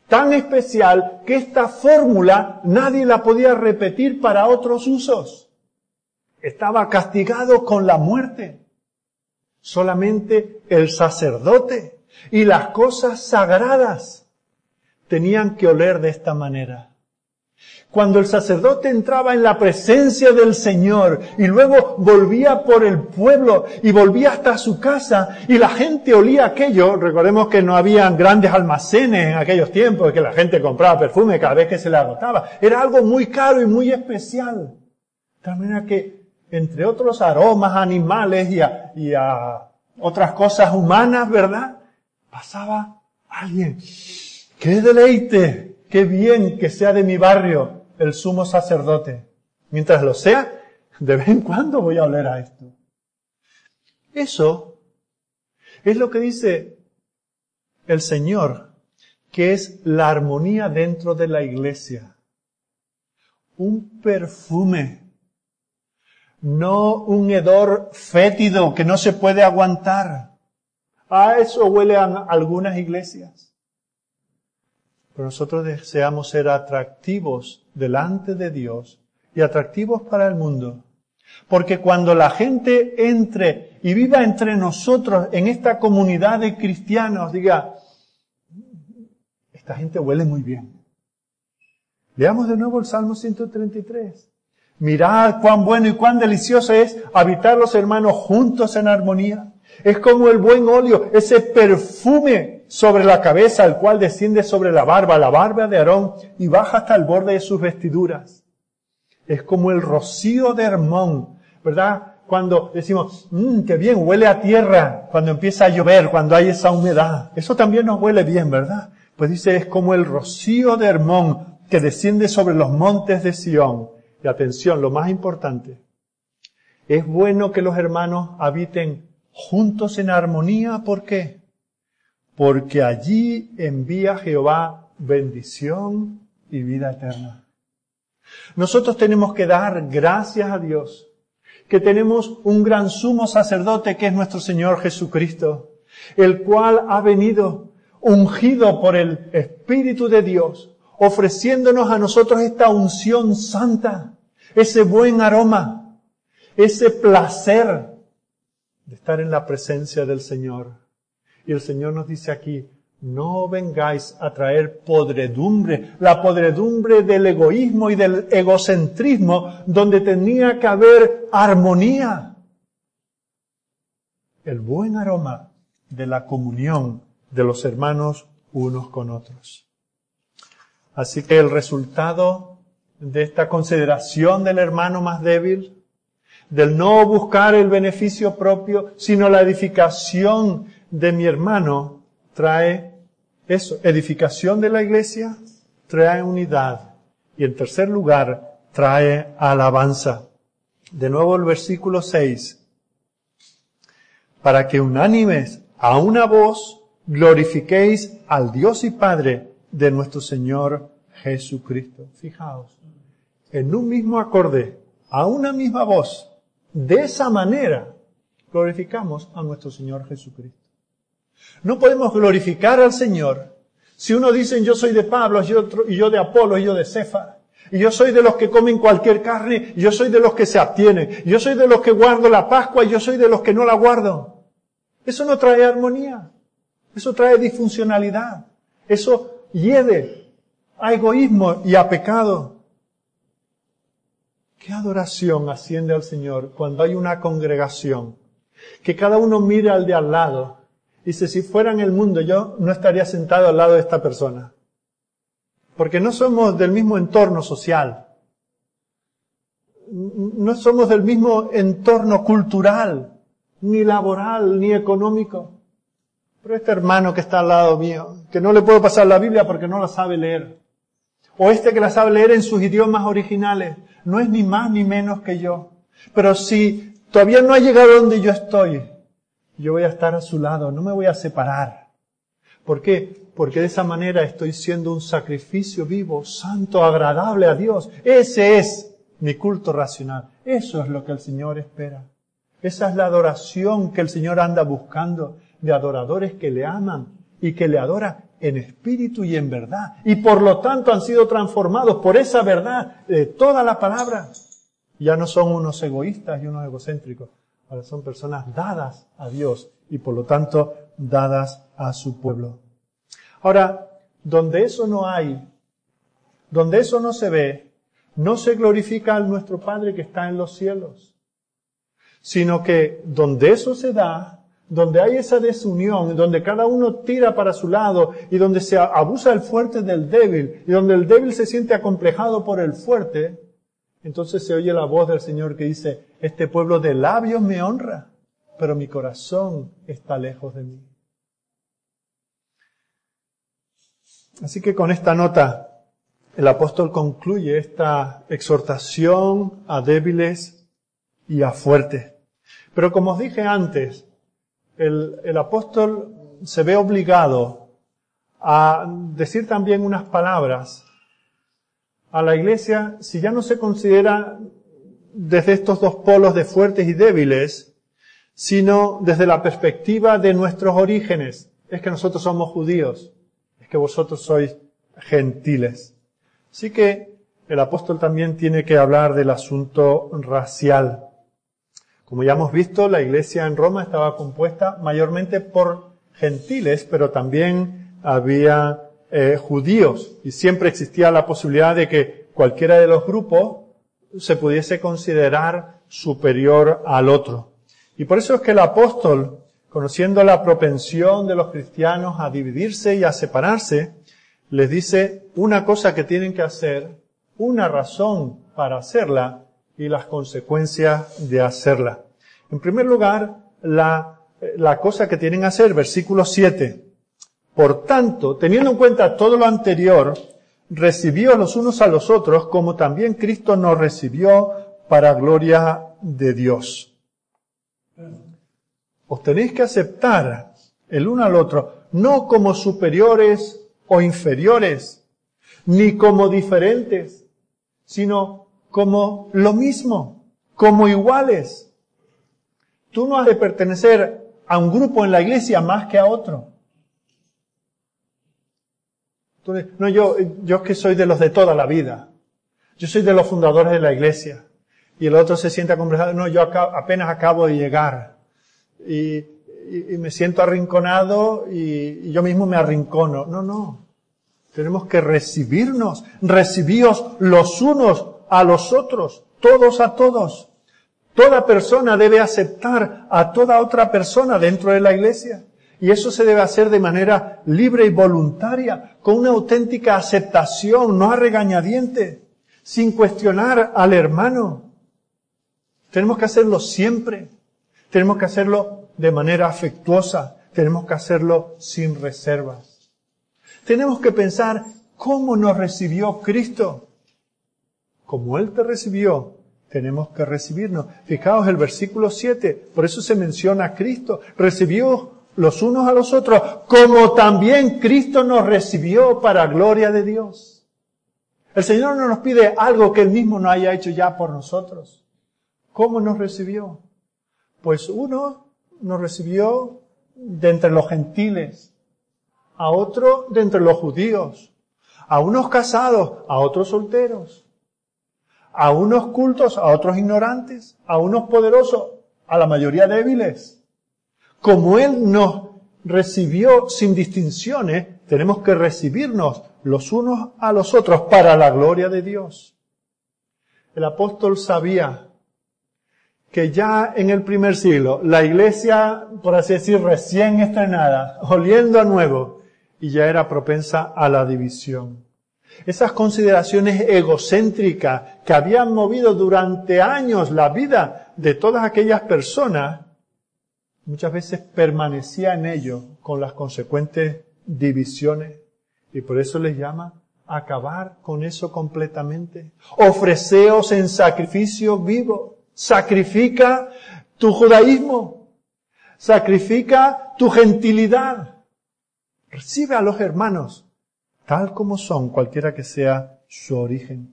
tan especial que esta fórmula nadie la podía repetir para otros usos. Estaba castigado con la muerte. Solamente el sacerdote y las cosas sagradas tenían que oler de esta manera. Cuando el sacerdote entraba en la presencia del Señor y luego volvía por el pueblo y volvía hasta su casa y la gente olía aquello, recordemos que no habían grandes almacenes en aquellos tiempos, que la gente compraba perfume cada vez que se le agotaba. Era algo muy caro y muy especial. De tal manera que, entre otros aromas animales y a otras cosas humanas, ¿verdad? Pasaba alguien. ¡Qué deleite! ¡Qué bien que sea de mi barrio el sumo sacerdote! Mientras lo sea, de vez en cuando voy a oler a esto. Eso es lo que dice el Señor, que es la armonía dentro de la iglesia. Un perfume, no un hedor fétido que no se puede aguantar. A eso huelen algunas iglesias. Pero nosotros deseamos ser atractivos delante de Dios y atractivos para el mundo. Porque cuando la gente entre y viva entre nosotros en esta comunidad de cristianos, diga, esta gente huele muy bien. Leamos de nuevo el Salmo 133. Mirad cuán bueno y cuán delicioso es habitar los hermanos juntos en armonía. Es como el buen óleo, ese perfume sobre la cabeza, el cual desciende sobre la barba de Aarón, y baja hasta el borde de sus vestiduras. Es como el rocío de Hermón, ¿verdad? Cuando decimos, qué bien, huele a tierra, cuando empieza a llover, cuando hay esa humedad. Eso también nos huele bien, ¿verdad? Pues dice, es como el rocío de Hermón que desciende sobre los montes de Sión. Y atención, lo más importante, es bueno que los hermanos habiten juntos en armonía. ¿Por qué? Porque allí envía Jehová bendición y vida eterna. Nosotros tenemos que dar gracias a Dios, que tenemos un gran sumo sacerdote que es nuestro Señor Jesucristo, el cual ha venido ungido por el Espíritu de Dios, ofreciéndonos a nosotros esta unción santa, ese buen aroma, ese placer de estar en la presencia del Señor. Y el Señor nos dice aquí, no vengáis a traer podredumbre, la podredumbre del egoísmo y del egocentrismo, donde tenía que haber armonía. El buen aroma de la comunión de los hermanos unos con otros. Así que el resultado de esta consideración del hermano más débil, del no buscar el beneficio propio, sino la edificación de mi hermano, trae eso, edificación de la iglesia, trae unidad. Y en tercer lugar, trae alabanza. De nuevo el versículo 6. Para que unánimes a una voz glorifiquéis al Dios y Padre de nuestro Señor Jesucristo. Fijaos, en un mismo acorde, a una misma voz, de esa manera glorificamos a nuestro Señor Jesucristo. No podemos glorificar al Señor si uno dice yo soy de Pablo, y yo de Apolo, y yo de Cefas, y yo soy de los que comen cualquier carne, y yo soy de los que se abstienen, y yo soy de los que guardo la Pascua, y yo soy de los que no la guardo. Eso no trae armonía, eso trae disfuncionalidad, eso hiede a egoísmo y a pecado. ¿Qué adoración asciende al Señor cuando hay una congregación? Que cada uno mire al de al lado. Dice, si fuera en el mundo, yo no estaría sentado al lado de esta persona. Porque no somos del mismo entorno social. No somos del mismo entorno cultural, ni laboral, ni económico. Pero este hermano que está al lado mío, que no le puedo pasar la Biblia porque no la sabe leer. O este que la sabe leer en sus idiomas originales, no es ni más ni menos que yo. Pero si todavía no ha llegado donde yo estoy, yo voy a estar a su lado, no me voy a separar. ¿Por qué? Porque de esa manera estoy siendo un sacrificio vivo, santo, agradable a Dios. Ese es mi culto racional. Eso es lo que el Señor espera. Esa es la adoración que el Señor anda buscando, de adoradores que le aman y que le adoran en espíritu y en verdad. Y por lo tanto han sido transformados por esa verdad de toda la palabra. Ya no son unos egoístas y unos egocéntricos. Ahora son personas dadas a Dios y por lo tanto dadas a su pueblo. Ahora, donde eso no hay, donde eso no se ve, no se glorifica a nuestro Padre que está en los cielos, sino que donde eso se da, donde hay esa desunión, donde cada uno tira para su lado y donde se abusa el fuerte del débil y donde el débil se siente acomplejado por el fuerte, entonces se oye la voz del Señor que dice, este pueblo de labios me honra, pero mi corazón está lejos de mí. Así que con esta nota, el apóstol concluye esta exhortación a débiles y a fuertes. Pero como os dije antes, el apóstol se ve obligado a decir también unas palabras a la iglesia si ya no se considera desde estos dos polos de fuertes y débiles, sino desde la perspectiva de nuestros orígenes. Es que nosotros somos judíos, es que vosotros sois gentiles. Así que el apóstol también tiene que hablar del asunto racial. Como ya hemos visto, la iglesia en Roma estaba compuesta mayormente por gentiles, pero también había judíos, y siempre existía la posibilidad de que cualquiera de los grupos se pudiese considerar superior al otro. Y por eso es que el apóstol, conociendo la propensión de los cristianos a dividirse y a separarse, les dice una cosa que tienen que hacer, una razón para hacerla y las consecuencias de hacerla. En primer lugar, la cosa que tienen que hacer, versículo 7. Por tanto, teniendo en cuenta todo lo anterior, recibíos los unos a los otros, como también Cristo nos recibió para gloria de Dios. Os tenéis que aceptar el uno al otro, no como superiores o inferiores, ni como diferentes, sino como lo mismo, como iguales. Tú no has de pertenecer a un grupo en la iglesia más que a otro. No, yo es que soy de los de toda la vida. Yo soy de los fundadores de la iglesia. Y el otro se siente acomplejado. No, yo apenas acabo de llegar. Y me siento arrinconado y yo mismo me arrincono. No. Tenemos que recibirnos. Recibíos los unos a los otros. Todos a todos. Toda persona debe aceptar a toda otra persona dentro de la iglesia. Y eso se debe hacer de manera libre y voluntaria, con una auténtica aceptación, no a regañadientes, sin cuestionar al hermano. Tenemos que hacerlo siempre. Tenemos que hacerlo de manera afectuosa. Tenemos que hacerlo sin reservas. Tenemos que pensar cómo nos recibió Cristo. Como Él te recibió, tenemos que recibirnos. Fijaos el versículo 7, por eso se menciona a Cristo. Recibió los unos a los otros, como también Cristo nos recibió para gloria de Dios. El Señor no nos pide algo que Él mismo no haya hecho ya por nosotros. ¿Cómo nos recibió? Pues uno nos recibió de entre los gentiles, a otro de entre los judíos, a unos casados, a otros solteros, a unos cultos, a otros ignorantes, a unos poderosos, a la mayoría débiles. Como Él nos recibió sin distinciones, tenemos que recibirnos los unos a los otros para la gloria de Dios. El apóstol sabía que ya en el primer siglo, la iglesia, por así decir, recién estrenada, oliendo a nuevo, y ya era propensa a la división. Esas consideraciones egocéntricas que habían movido durante años la vida de todas aquellas personas, muchas veces permanecía en ello con las consecuentes divisiones. Y por eso les llama a acabar con eso completamente. Ofreceos en sacrificio vivo. Sacrifica tu judaísmo. Sacrifica tu gentilidad. Recibe a los hermanos tal como son, cualquiera que sea su origen.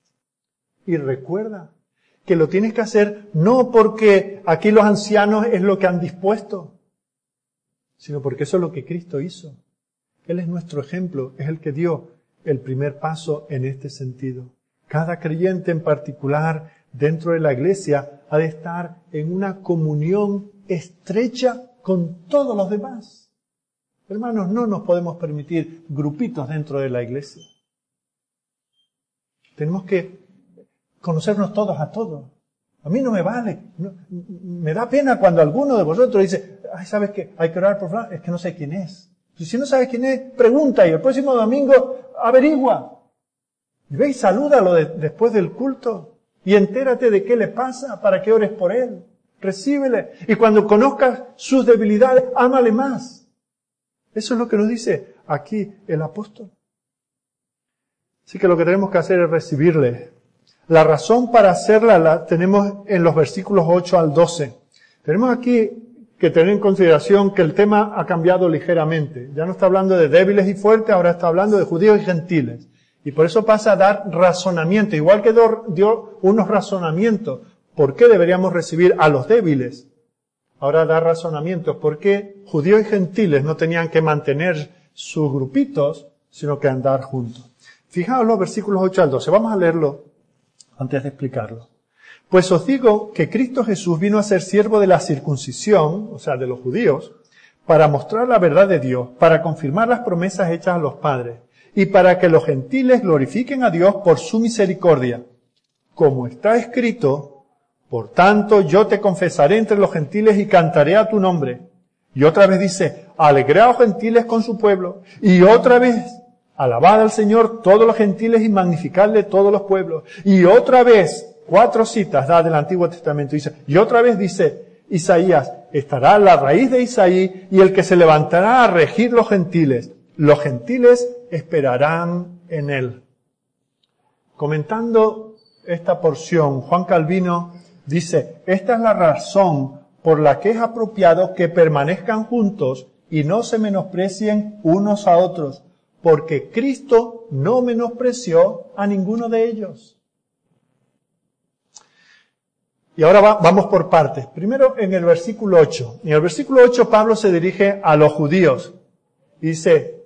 Y recuerda que lo tienes que hacer no porque aquí los ancianos es lo que han dispuesto, sino porque eso es lo que Cristo hizo. Él es nuestro ejemplo, es el que dio el primer paso en este sentido. Cada creyente en particular dentro de la iglesia ha de estar en una comunión estrecha con todos los demás. Hermanos, no nos podemos permitir grupitos dentro de la iglesia. Tenemos que conocernos todos a todos. A mí no me vale. No, me da pena cuando alguno de vosotros dice, ay, ¿sabes qué? Hay que orar por fulano. Es que no sé quién es. Si no sabes quién es, pregunta y el próximo domingo averigua. Y ve y salúdalo después del culto. Y entérate de qué le pasa para que ores por él. Recíbele. Y cuando conozcas sus debilidades, ámale más. Eso es lo que nos dice aquí el apóstol. Así que lo que tenemos que hacer es recibirle. La razón para hacerla la tenemos en los versículos 8 al 12. Tenemos aquí que tener en consideración que el tema ha cambiado ligeramente. Ya no está hablando de débiles y fuertes, ahora está hablando de judíos y gentiles. Y por eso pasa a dar razonamiento. Igual que dio unos razonamientos. ¿Por qué deberíamos recibir a los débiles? Ahora da razonamientos. ¿Por qué judíos y gentiles no tenían que mantener sus grupitos, sino que andar juntos? Fijaos los versículos 8 al 12. Vamos a leerlo antes de explicarlo. Pues os digo que Cristo Jesús vino a ser siervo de la circuncisión, o sea, de los judíos, para mostrar la verdad de Dios, para confirmar las promesas hechas a los padres, y para que los gentiles glorifiquen a Dios por su misericordia. Como está escrito, por tanto yo te confesaré entre los gentiles y cantaré a tu nombre. Y otra vez dice, alegraos gentiles con su pueblo. Y otra vez, alabad al Señor todos los gentiles y magnificadle todos los pueblos. Y otra vez, 4 citas da del Antiguo Testamento. Y otra vez dice Isaías, estará la raíz de Isaí y el que se levantará a regir los gentiles. Los gentiles esperarán en él. Comentando esta porción, Juan Calvino dice, esta es la razón por la que es apropiado que permanezcan juntos y no se menosprecien unos a otros, porque Cristo no menospreció a ninguno de ellos. Y ahora vamos por partes. Primero en el versículo 8. En el versículo 8 Pablo se dirige a los judíos. Dice,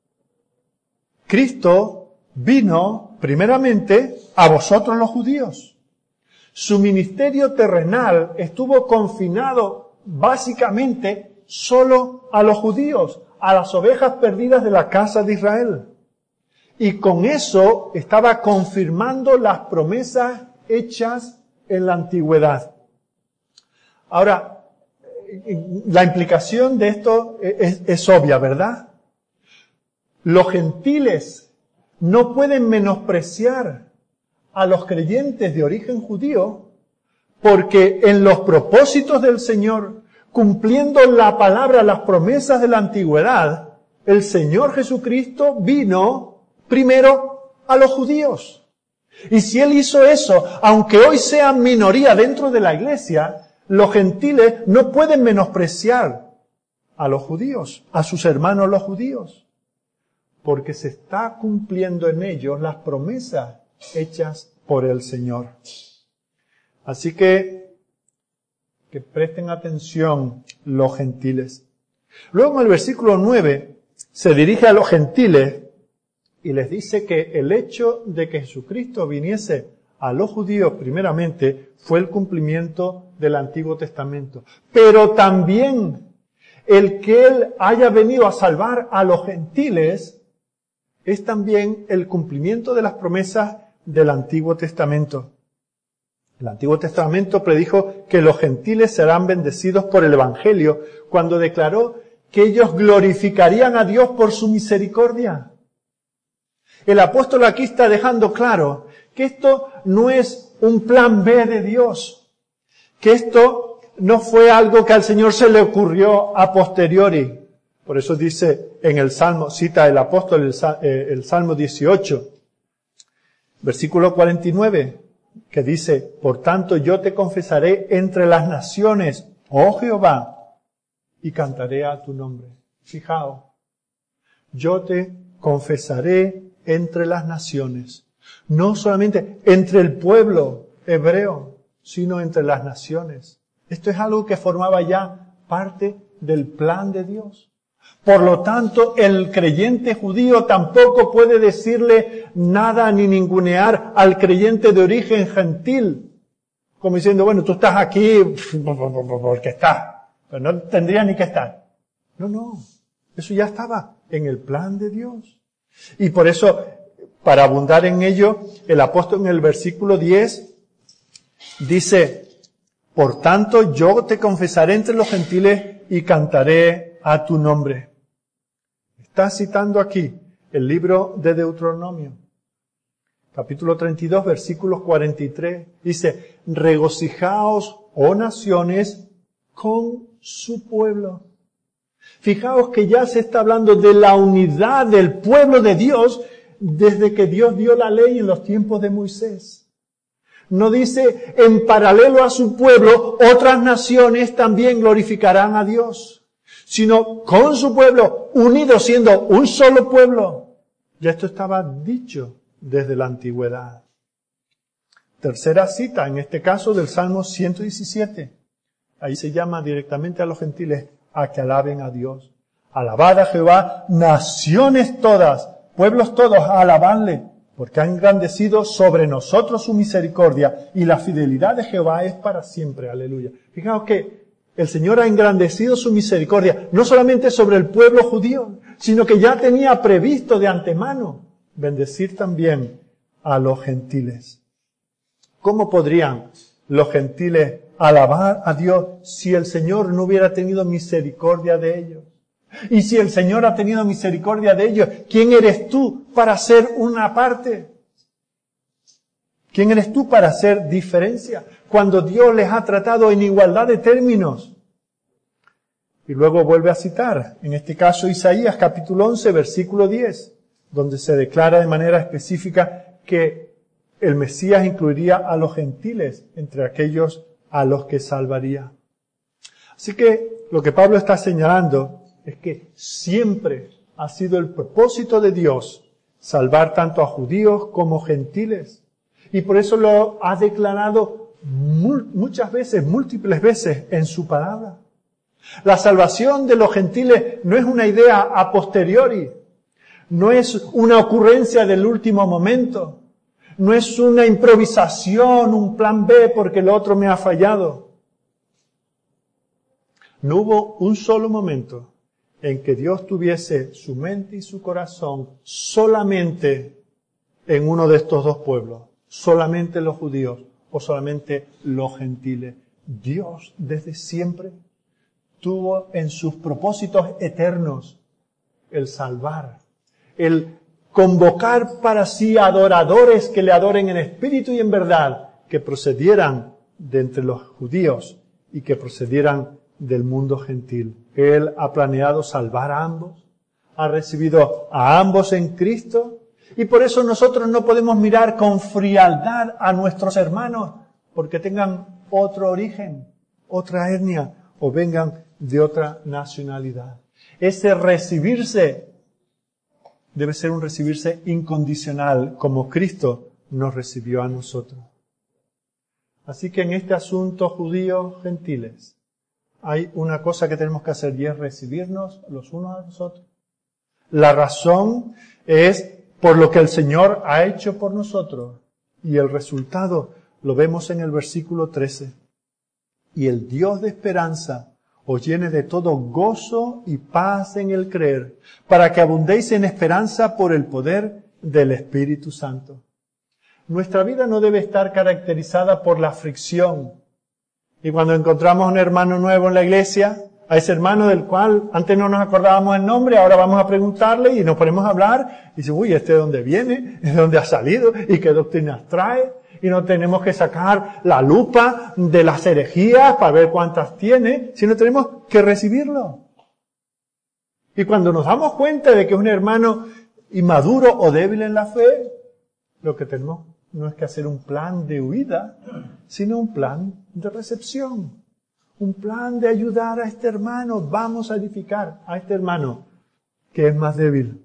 Cristo vino primeramente a vosotros los judíos. Su ministerio terrenal estuvo confinado básicamente solo a los judíos, a las ovejas perdidas de la casa de Israel. Y con eso estaba confirmando las promesas hechas en la antigüedad. Ahora, la implicación de esto es obvia, ¿verdad? Los gentiles no pueden menospreciar a los creyentes de origen judío porque en los propósitos del Señor, cumpliendo la palabra, las promesas de la antigüedad, el Señor Jesucristo vino primero a los judíos. Y si Él hizo eso, aunque hoy sean minoría dentro de la iglesia, los gentiles no pueden menospreciar a los judíos, a sus hermanos los judíos, porque se está cumpliendo en ellos las promesas hechas por el Señor. Así que presten atención los gentiles. Luego en el versículo 9 se dirige a los gentiles y les dice que el hecho de que Jesucristo viniese a los judíos primeramente fue el cumplimiento del Antiguo Testamento. Pero también el que Él haya venido a salvar a los gentiles es también el cumplimiento de las promesas del Antiguo Testamento. El Antiguo Testamento predijo que los gentiles serán bendecidos por el Evangelio cuando declaró que ellos glorificarían a Dios por su misericordia. El apóstol aquí está dejando claro que esto no es un plan B de Dios, que esto no fue algo que al Señor se le ocurrió a posteriori. Por eso dice en el Salmo, cita el apóstol el Salmo 18, versículo 49, que dice, por tanto yo te confesaré entre las naciones, oh Jehová, y cantaré a tu nombre. Fijaos, yo te confesaré entre las naciones, no solamente entre el pueblo hebreo, sino entre las naciones. Esto es algo que formaba ya parte del plan de Dios. Por lo tanto, el creyente judío tampoco puede decirle nada ni ningunear al creyente de origen gentil. Como diciendo, bueno, tú estás aquí porque estás, pero no tendrías ni que estar. No, eso ya estaba en el plan de Dios. Y por eso, para abundar en ello, el apóstol en el versículo 10 dice, por tanto yo te confesaré entre los gentiles y cantaré a tu nombre. Está citando aquí el libro de Deuteronomio, capítulo 32, versículos 43. Dice, regocijaos, oh naciones, con su pueblo. Fijaos que ya se está hablando de la unidad del pueblo de Dios desde que Dios dio la ley en los tiempos de Moisés. No dice, en paralelo a su pueblo, otras naciones también glorificarán a Dios, sino con su pueblo, unidos siendo un solo pueblo. Ya esto estaba dicho desde la antigüedad. Tercera cita, en este caso del Salmo 117. Ahí se llama directamente a los gentiles a que alaben a Dios. Alabad a Jehová, naciones todas, pueblos todos, alabadle, porque ha engrandecido sobre nosotros su misericordia y la fidelidad de Jehová es para siempre. Aleluya. Fijaos que el Señor ha engrandecido su misericordia, no solamente sobre el pueblo judío, sino que ya tenía previsto de antemano bendecir también a los gentiles. ¿Cómo podrían los gentiles alabar a Dios si el Señor no hubiera tenido misericordia de ellos? Y si el Señor ha tenido misericordia de ellos, ¿quién eres tú para ser una parte? ¿Quién eres tú para hacer diferencia? Cuando Dios les ha tratado en igualdad de términos. Y luego vuelve a citar, en este caso Isaías capítulo 11, versículo 10, donde se declara de manera específica que el Mesías incluiría a los gentiles entre aquellos a los que salvaría. Así que lo que Pablo está señalando es que siempre ha sido el propósito de Dios salvar tanto a judíos como gentiles. Y por eso lo ha declarado muchas veces, múltiples veces en su palabra. La salvación de los gentiles no es una idea a posteriori, no es una ocurrencia del último momento, no es una improvisación, un plan B porque el otro me ha fallado. No hubo un solo momento en que Dios tuviese su mente y su corazón solamente en uno de estos dos pueblos, solamente los judíos o solamente los gentiles. Dios desde siempre tuvo en sus propósitos eternos el salvar, el convocar para sí adoradores que le adoren en espíritu y en verdad, que procedieran de entre los judíos y que procedieran del mundo gentil. Él ha planeado salvar a ambos, ha recibido a ambos en Cristo, y por eso nosotros no podemos mirar con frialdad a nuestros hermanos porque tengan otro origen, otra etnia o vengan de otra nacionalidad. Ese recibirse debe ser un recibirse incondicional, como Cristo nos recibió a nosotros. Así que en este asunto judíos gentiles hay una cosa que tenemos que hacer y es recibirnos los unos a los otros. La razón es por lo que el Señor ha hecho por nosotros y el resultado lo vemos en el versículo 13. Y el Dios de esperanza os llene de todo gozo y paz en el creer, para que abundéis en esperanza por el poder del Espíritu Santo. Nuestra vida no debe estar caracterizada por la fricción. Y cuando encontramos a un hermano nuevo en la iglesia, a ese hermano del cual antes no nos acordábamos el nombre, ahora vamos a preguntarle y nos ponemos a hablar, y dice, uy, ¿este de dónde viene? ¿De dónde ha salido? ¿Y qué doctrinas trae? Y no tenemos que sacar la lupa de las herejías para ver cuántas tiene, sino tenemos que recibirlo. Y cuando nos damos cuenta de que es un hermano inmaduro o débil en la fe, lo que tenemos no es que hacer un plan de huida, sino un plan de recepción. Un plan de ayudar a este hermano. Vamos a edificar a este hermano que es más débil.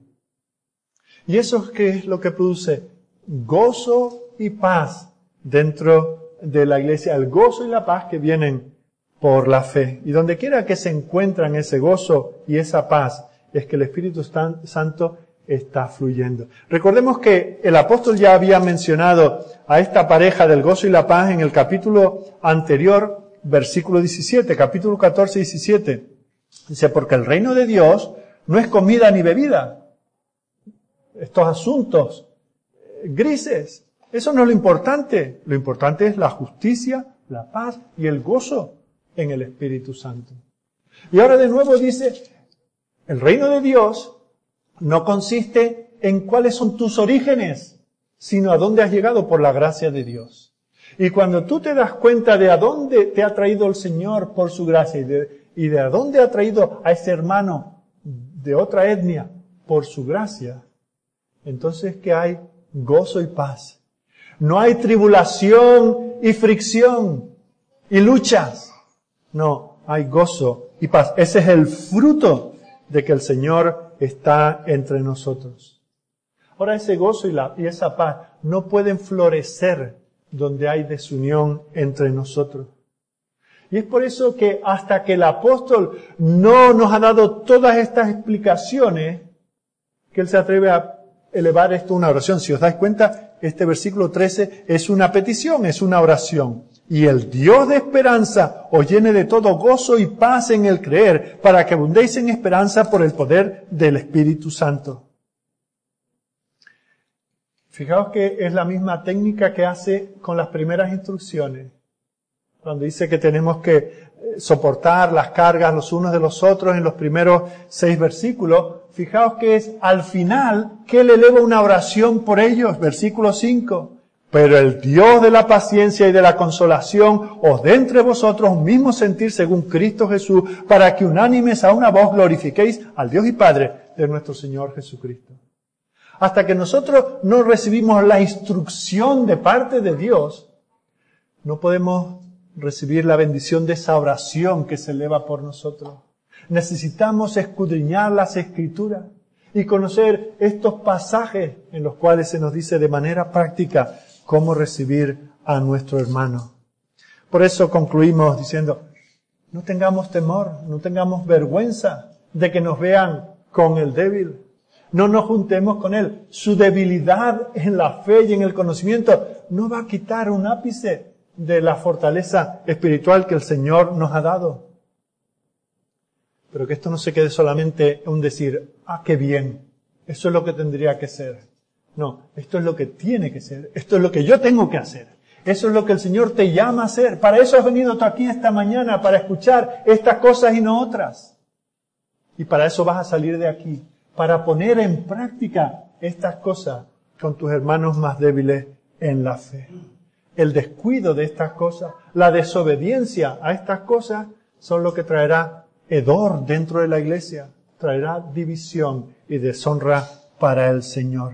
Y eso es lo que produce gozo y paz dentro de la iglesia. El gozo y la paz que vienen por la fe. Y donde quiera que se encuentran ese gozo y esa paz, es que el Espíritu Santo está fluyendo. Recordemos que el apóstol ya había mencionado a esta pareja del gozo y la paz en el capítulo anterior, versículo 17, capítulo 14, 17. Dice, porque el reino de Dios no es comida ni bebida. Estos asuntos grises, eso no es lo importante. Lo importante es la justicia, la paz y el gozo en el Espíritu Santo. Y ahora de nuevo dice, el reino de Dios no consiste en cuáles son tus orígenes, sino a dónde has llegado por la gracia de Dios. Y cuando tú te das cuenta de a dónde te ha traído el Señor por su gracia y de a dónde ha traído a ese hermano de otra etnia por su gracia, entonces que hay gozo y paz. No hay tribulación y fricción y luchas. No, hay gozo y paz. Ese es el fruto de que el Señor está entre nosotros. Ahora ese gozo y esa paz no pueden florecer donde hay desunión entre nosotros. Y es por eso que hasta que el apóstol no nos ha dado todas estas explicaciones, que él se atreve a elevar esto a una oración. Si os dais cuenta, este versículo 13 es una petición, es una oración. Y el Dios de esperanza os llene de todo gozo y paz en el creer, para que abundéis en esperanza por el poder del Espíritu Santo. Fijaos que es la misma técnica que hace con las primeras instrucciones. Cuando dice que tenemos que soportar las cargas los unos de los otros en los primeros 6 versículos, fijaos que es al final que él eleva una oración por ellos, versículo 5. Pero el Dios de la paciencia y de la consolación os dé entre vosotros un mismo sentir según Cristo Jesús, para que unánimes a una voz glorifiquéis al Dios y Padre de nuestro Señor Jesucristo. Hasta que nosotros no recibimos la instrucción de parte de Dios, no podemos recibir la bendición de esa oración que se eleva por nosotros. Necesitamos escudriñar las Escrituras y conocer estos pasajes en los cuales se nos dice de manera práctica cómo recibir a nuestro hermano. Por eso concluimos diciendo, no tengamos temor, no tengamos vergüenza de que nos vean con el débil. No nos juntemos con él. Su debilidad en la fe y en el conocimiento no va a quitar un ápice de la fortaleza espiritual que el Señor nos ha dado. Pero que esto no se quede solamente en un decir, qué bien, eso es lo que tendría que ser. No, esto es lo que tiene que ser, esto es lo que yo tengo que hacer. Eso es lo que el Señor te llama a hacer. Para eso has venido tú aquí esta mañana, para escuchar estas cosas y no otras. Y para eso vas a salir de aquí, para poner en práctica estas cosas con tus hermanos más débiles en la fe. El descuido de estas cosas, la desobediencia a estas cosas, son lo que traerá hedor dentro de la iglesia, traerá división y deshonra para el Señor.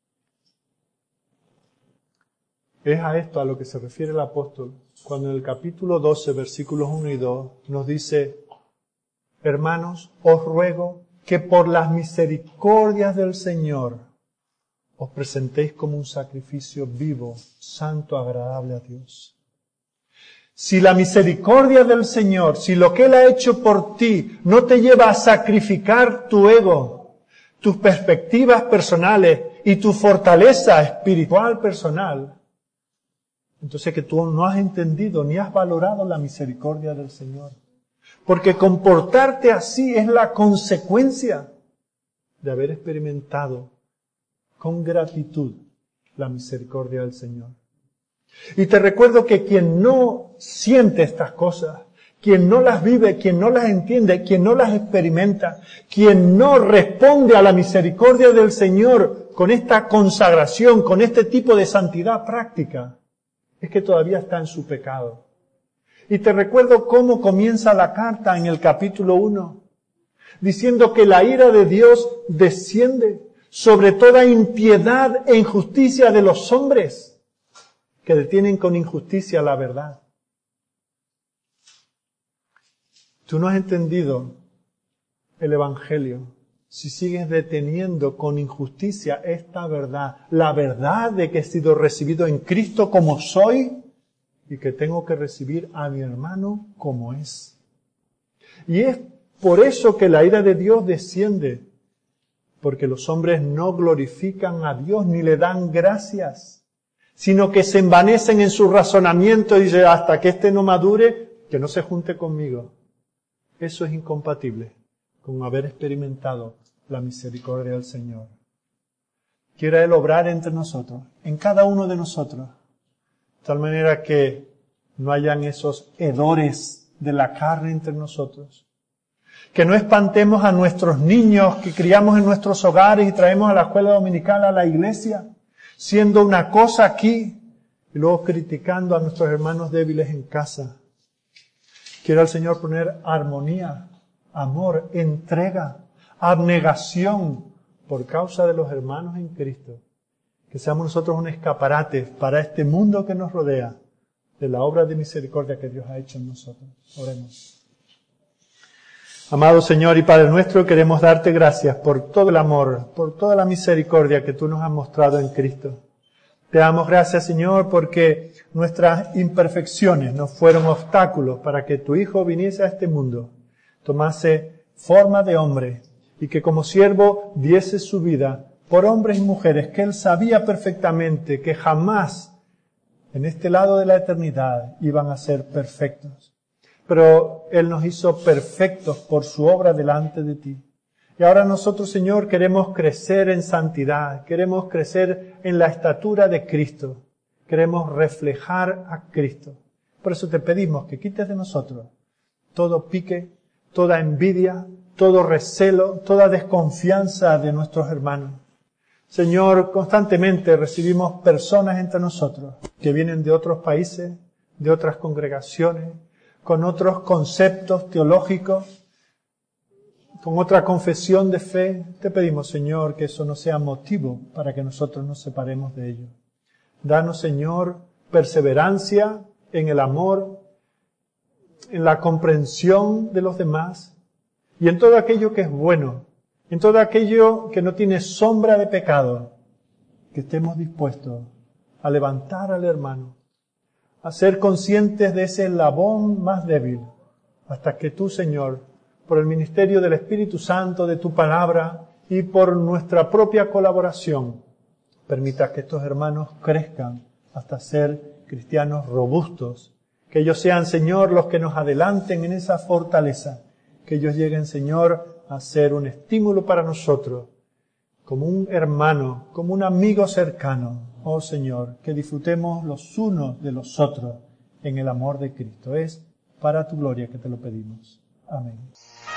Es a esto a lo que se refiere el apóstol cuando en el capítulo 12, versículos 1 y 2, nos dice, hermanos, os ruego que por las misericordias del Señor os presentéis como un sacrificio vivo, santo, agradable a Dios. Si la misericordia del Señor, si lo que Él ha hecho por ti no te lleva a sacrificar tu ego, tus perspectivas personales y tu fortaleza espiritual personal, entonces que tú no has entendido ni has valorado la misericordia del Señor. Porque comportarte así es la consecuencia de haber experimentado con gratitud la misericordia del Señor. Y te recuerdo que quien no siente estas cosas, quien no las vive, quien no las entiende, quien no las experimenta, quien no responde a la misericordia del Señor con esta consagración, con este tipo de santidad práctica, es que todavía está en su pecado. Y te recuerdo cómo comienza la carta en el capítulo 1, diciendo que la ira de Dios desciende sobre toda impiedad e injusticia de los hombres que detienen con injusticia la verdad. Tú no has entendido el Evangelio si sigues deteniendo con injusticia esta verdad, la verdad de que he sido recibido en Cristo como soy y que tengo que recibir a mi hermano como es. Y es por eso que la ira de Dios desciende, porque los hombres no glorifican a Dios ni le dan gracias, sino que se envanecen en su razonamiento y dicen, hasta que no madure, que no se junte conmigo. Eso es incompatible con haber experimentado la misericordia del Señor. Quiera Él obrar entre nosotros, en cada uno de nosotros, de tal manera que no hayan esos hedores de la carne entre nosotros. Que no espantemos a nuestros niños que criamos en nuestros hogares y traemos a la escuela dominical, a la iglesia, siendo una cosa aquí y luego criticando a nuestros hermanos débiles en casa. Quiera el Señor poner armonía, amor, entrega, abnegación por causa de los hermanos en Cristo. Que seamos nosotros un escaparate para este mundo que nos rodea de la obra de misericordia que Dios ha hecho en nosotros. Oremos. Amado Señor y Padre nuestro, queremos darte gracias por todo el amor, por toda la misericordia que tú nos has mostrado en Cristo. Te damos gracias, Señor, porque nuestras imperfecciones no fueron obstáculos para que tu Hijo viniese a este mundo, tomase forma de hombre y que como siervo diese su vida por hombres y mujeres que Él sabía perfectamente que jamás en este lado de la eternidad iban a ser perfectos. Pero Él nos hizo perfectos por su obra delante de ti. Y ahora nosotros, Señor, queremos crecer en santidad, queremos crecer en la estatura de Cristo, queremos reflejar a Cristo. Por eso te pedimos que quites de nosotros todo pique, toda envidia, todo recelo, toda desconfianza de nuestros hermanos. Señor, constantemente recibimos personas entre nosotros que vienen de otros países, de otras congregaciones, con otros conceptos teológicos, con otra confesión de fe. Te pedimos, Señor, que eso no sea motivo para que nosotros nos separemos de ellos. Danos, Señor, perseverancia en el amor, en la comprensión de los demás y en todo aquello que es bueno, en todo aquello que no tiene sombra de pecado, que estemos dispuestos a levantar al hermano, a ser conscientes de ese eslabón más débil, hasta que tú, Señor, por el ministerio del Espíritu Santo, de tu palabra y por nuestra propia colaboración, permita que estos hermanos crezcan hasta ser cristianos robustos, que ellos sean, Señor, los que nos adelanten en esa fortaleza, que ellos lleguen, Señor, a ser un estímulo para nosotros, como un hermano, como un amigo cercano. Oh Señor, que disfrutemos los unos de los otros en el amor de Cristo. Es para tu gloria que te lo pedimos. Amén.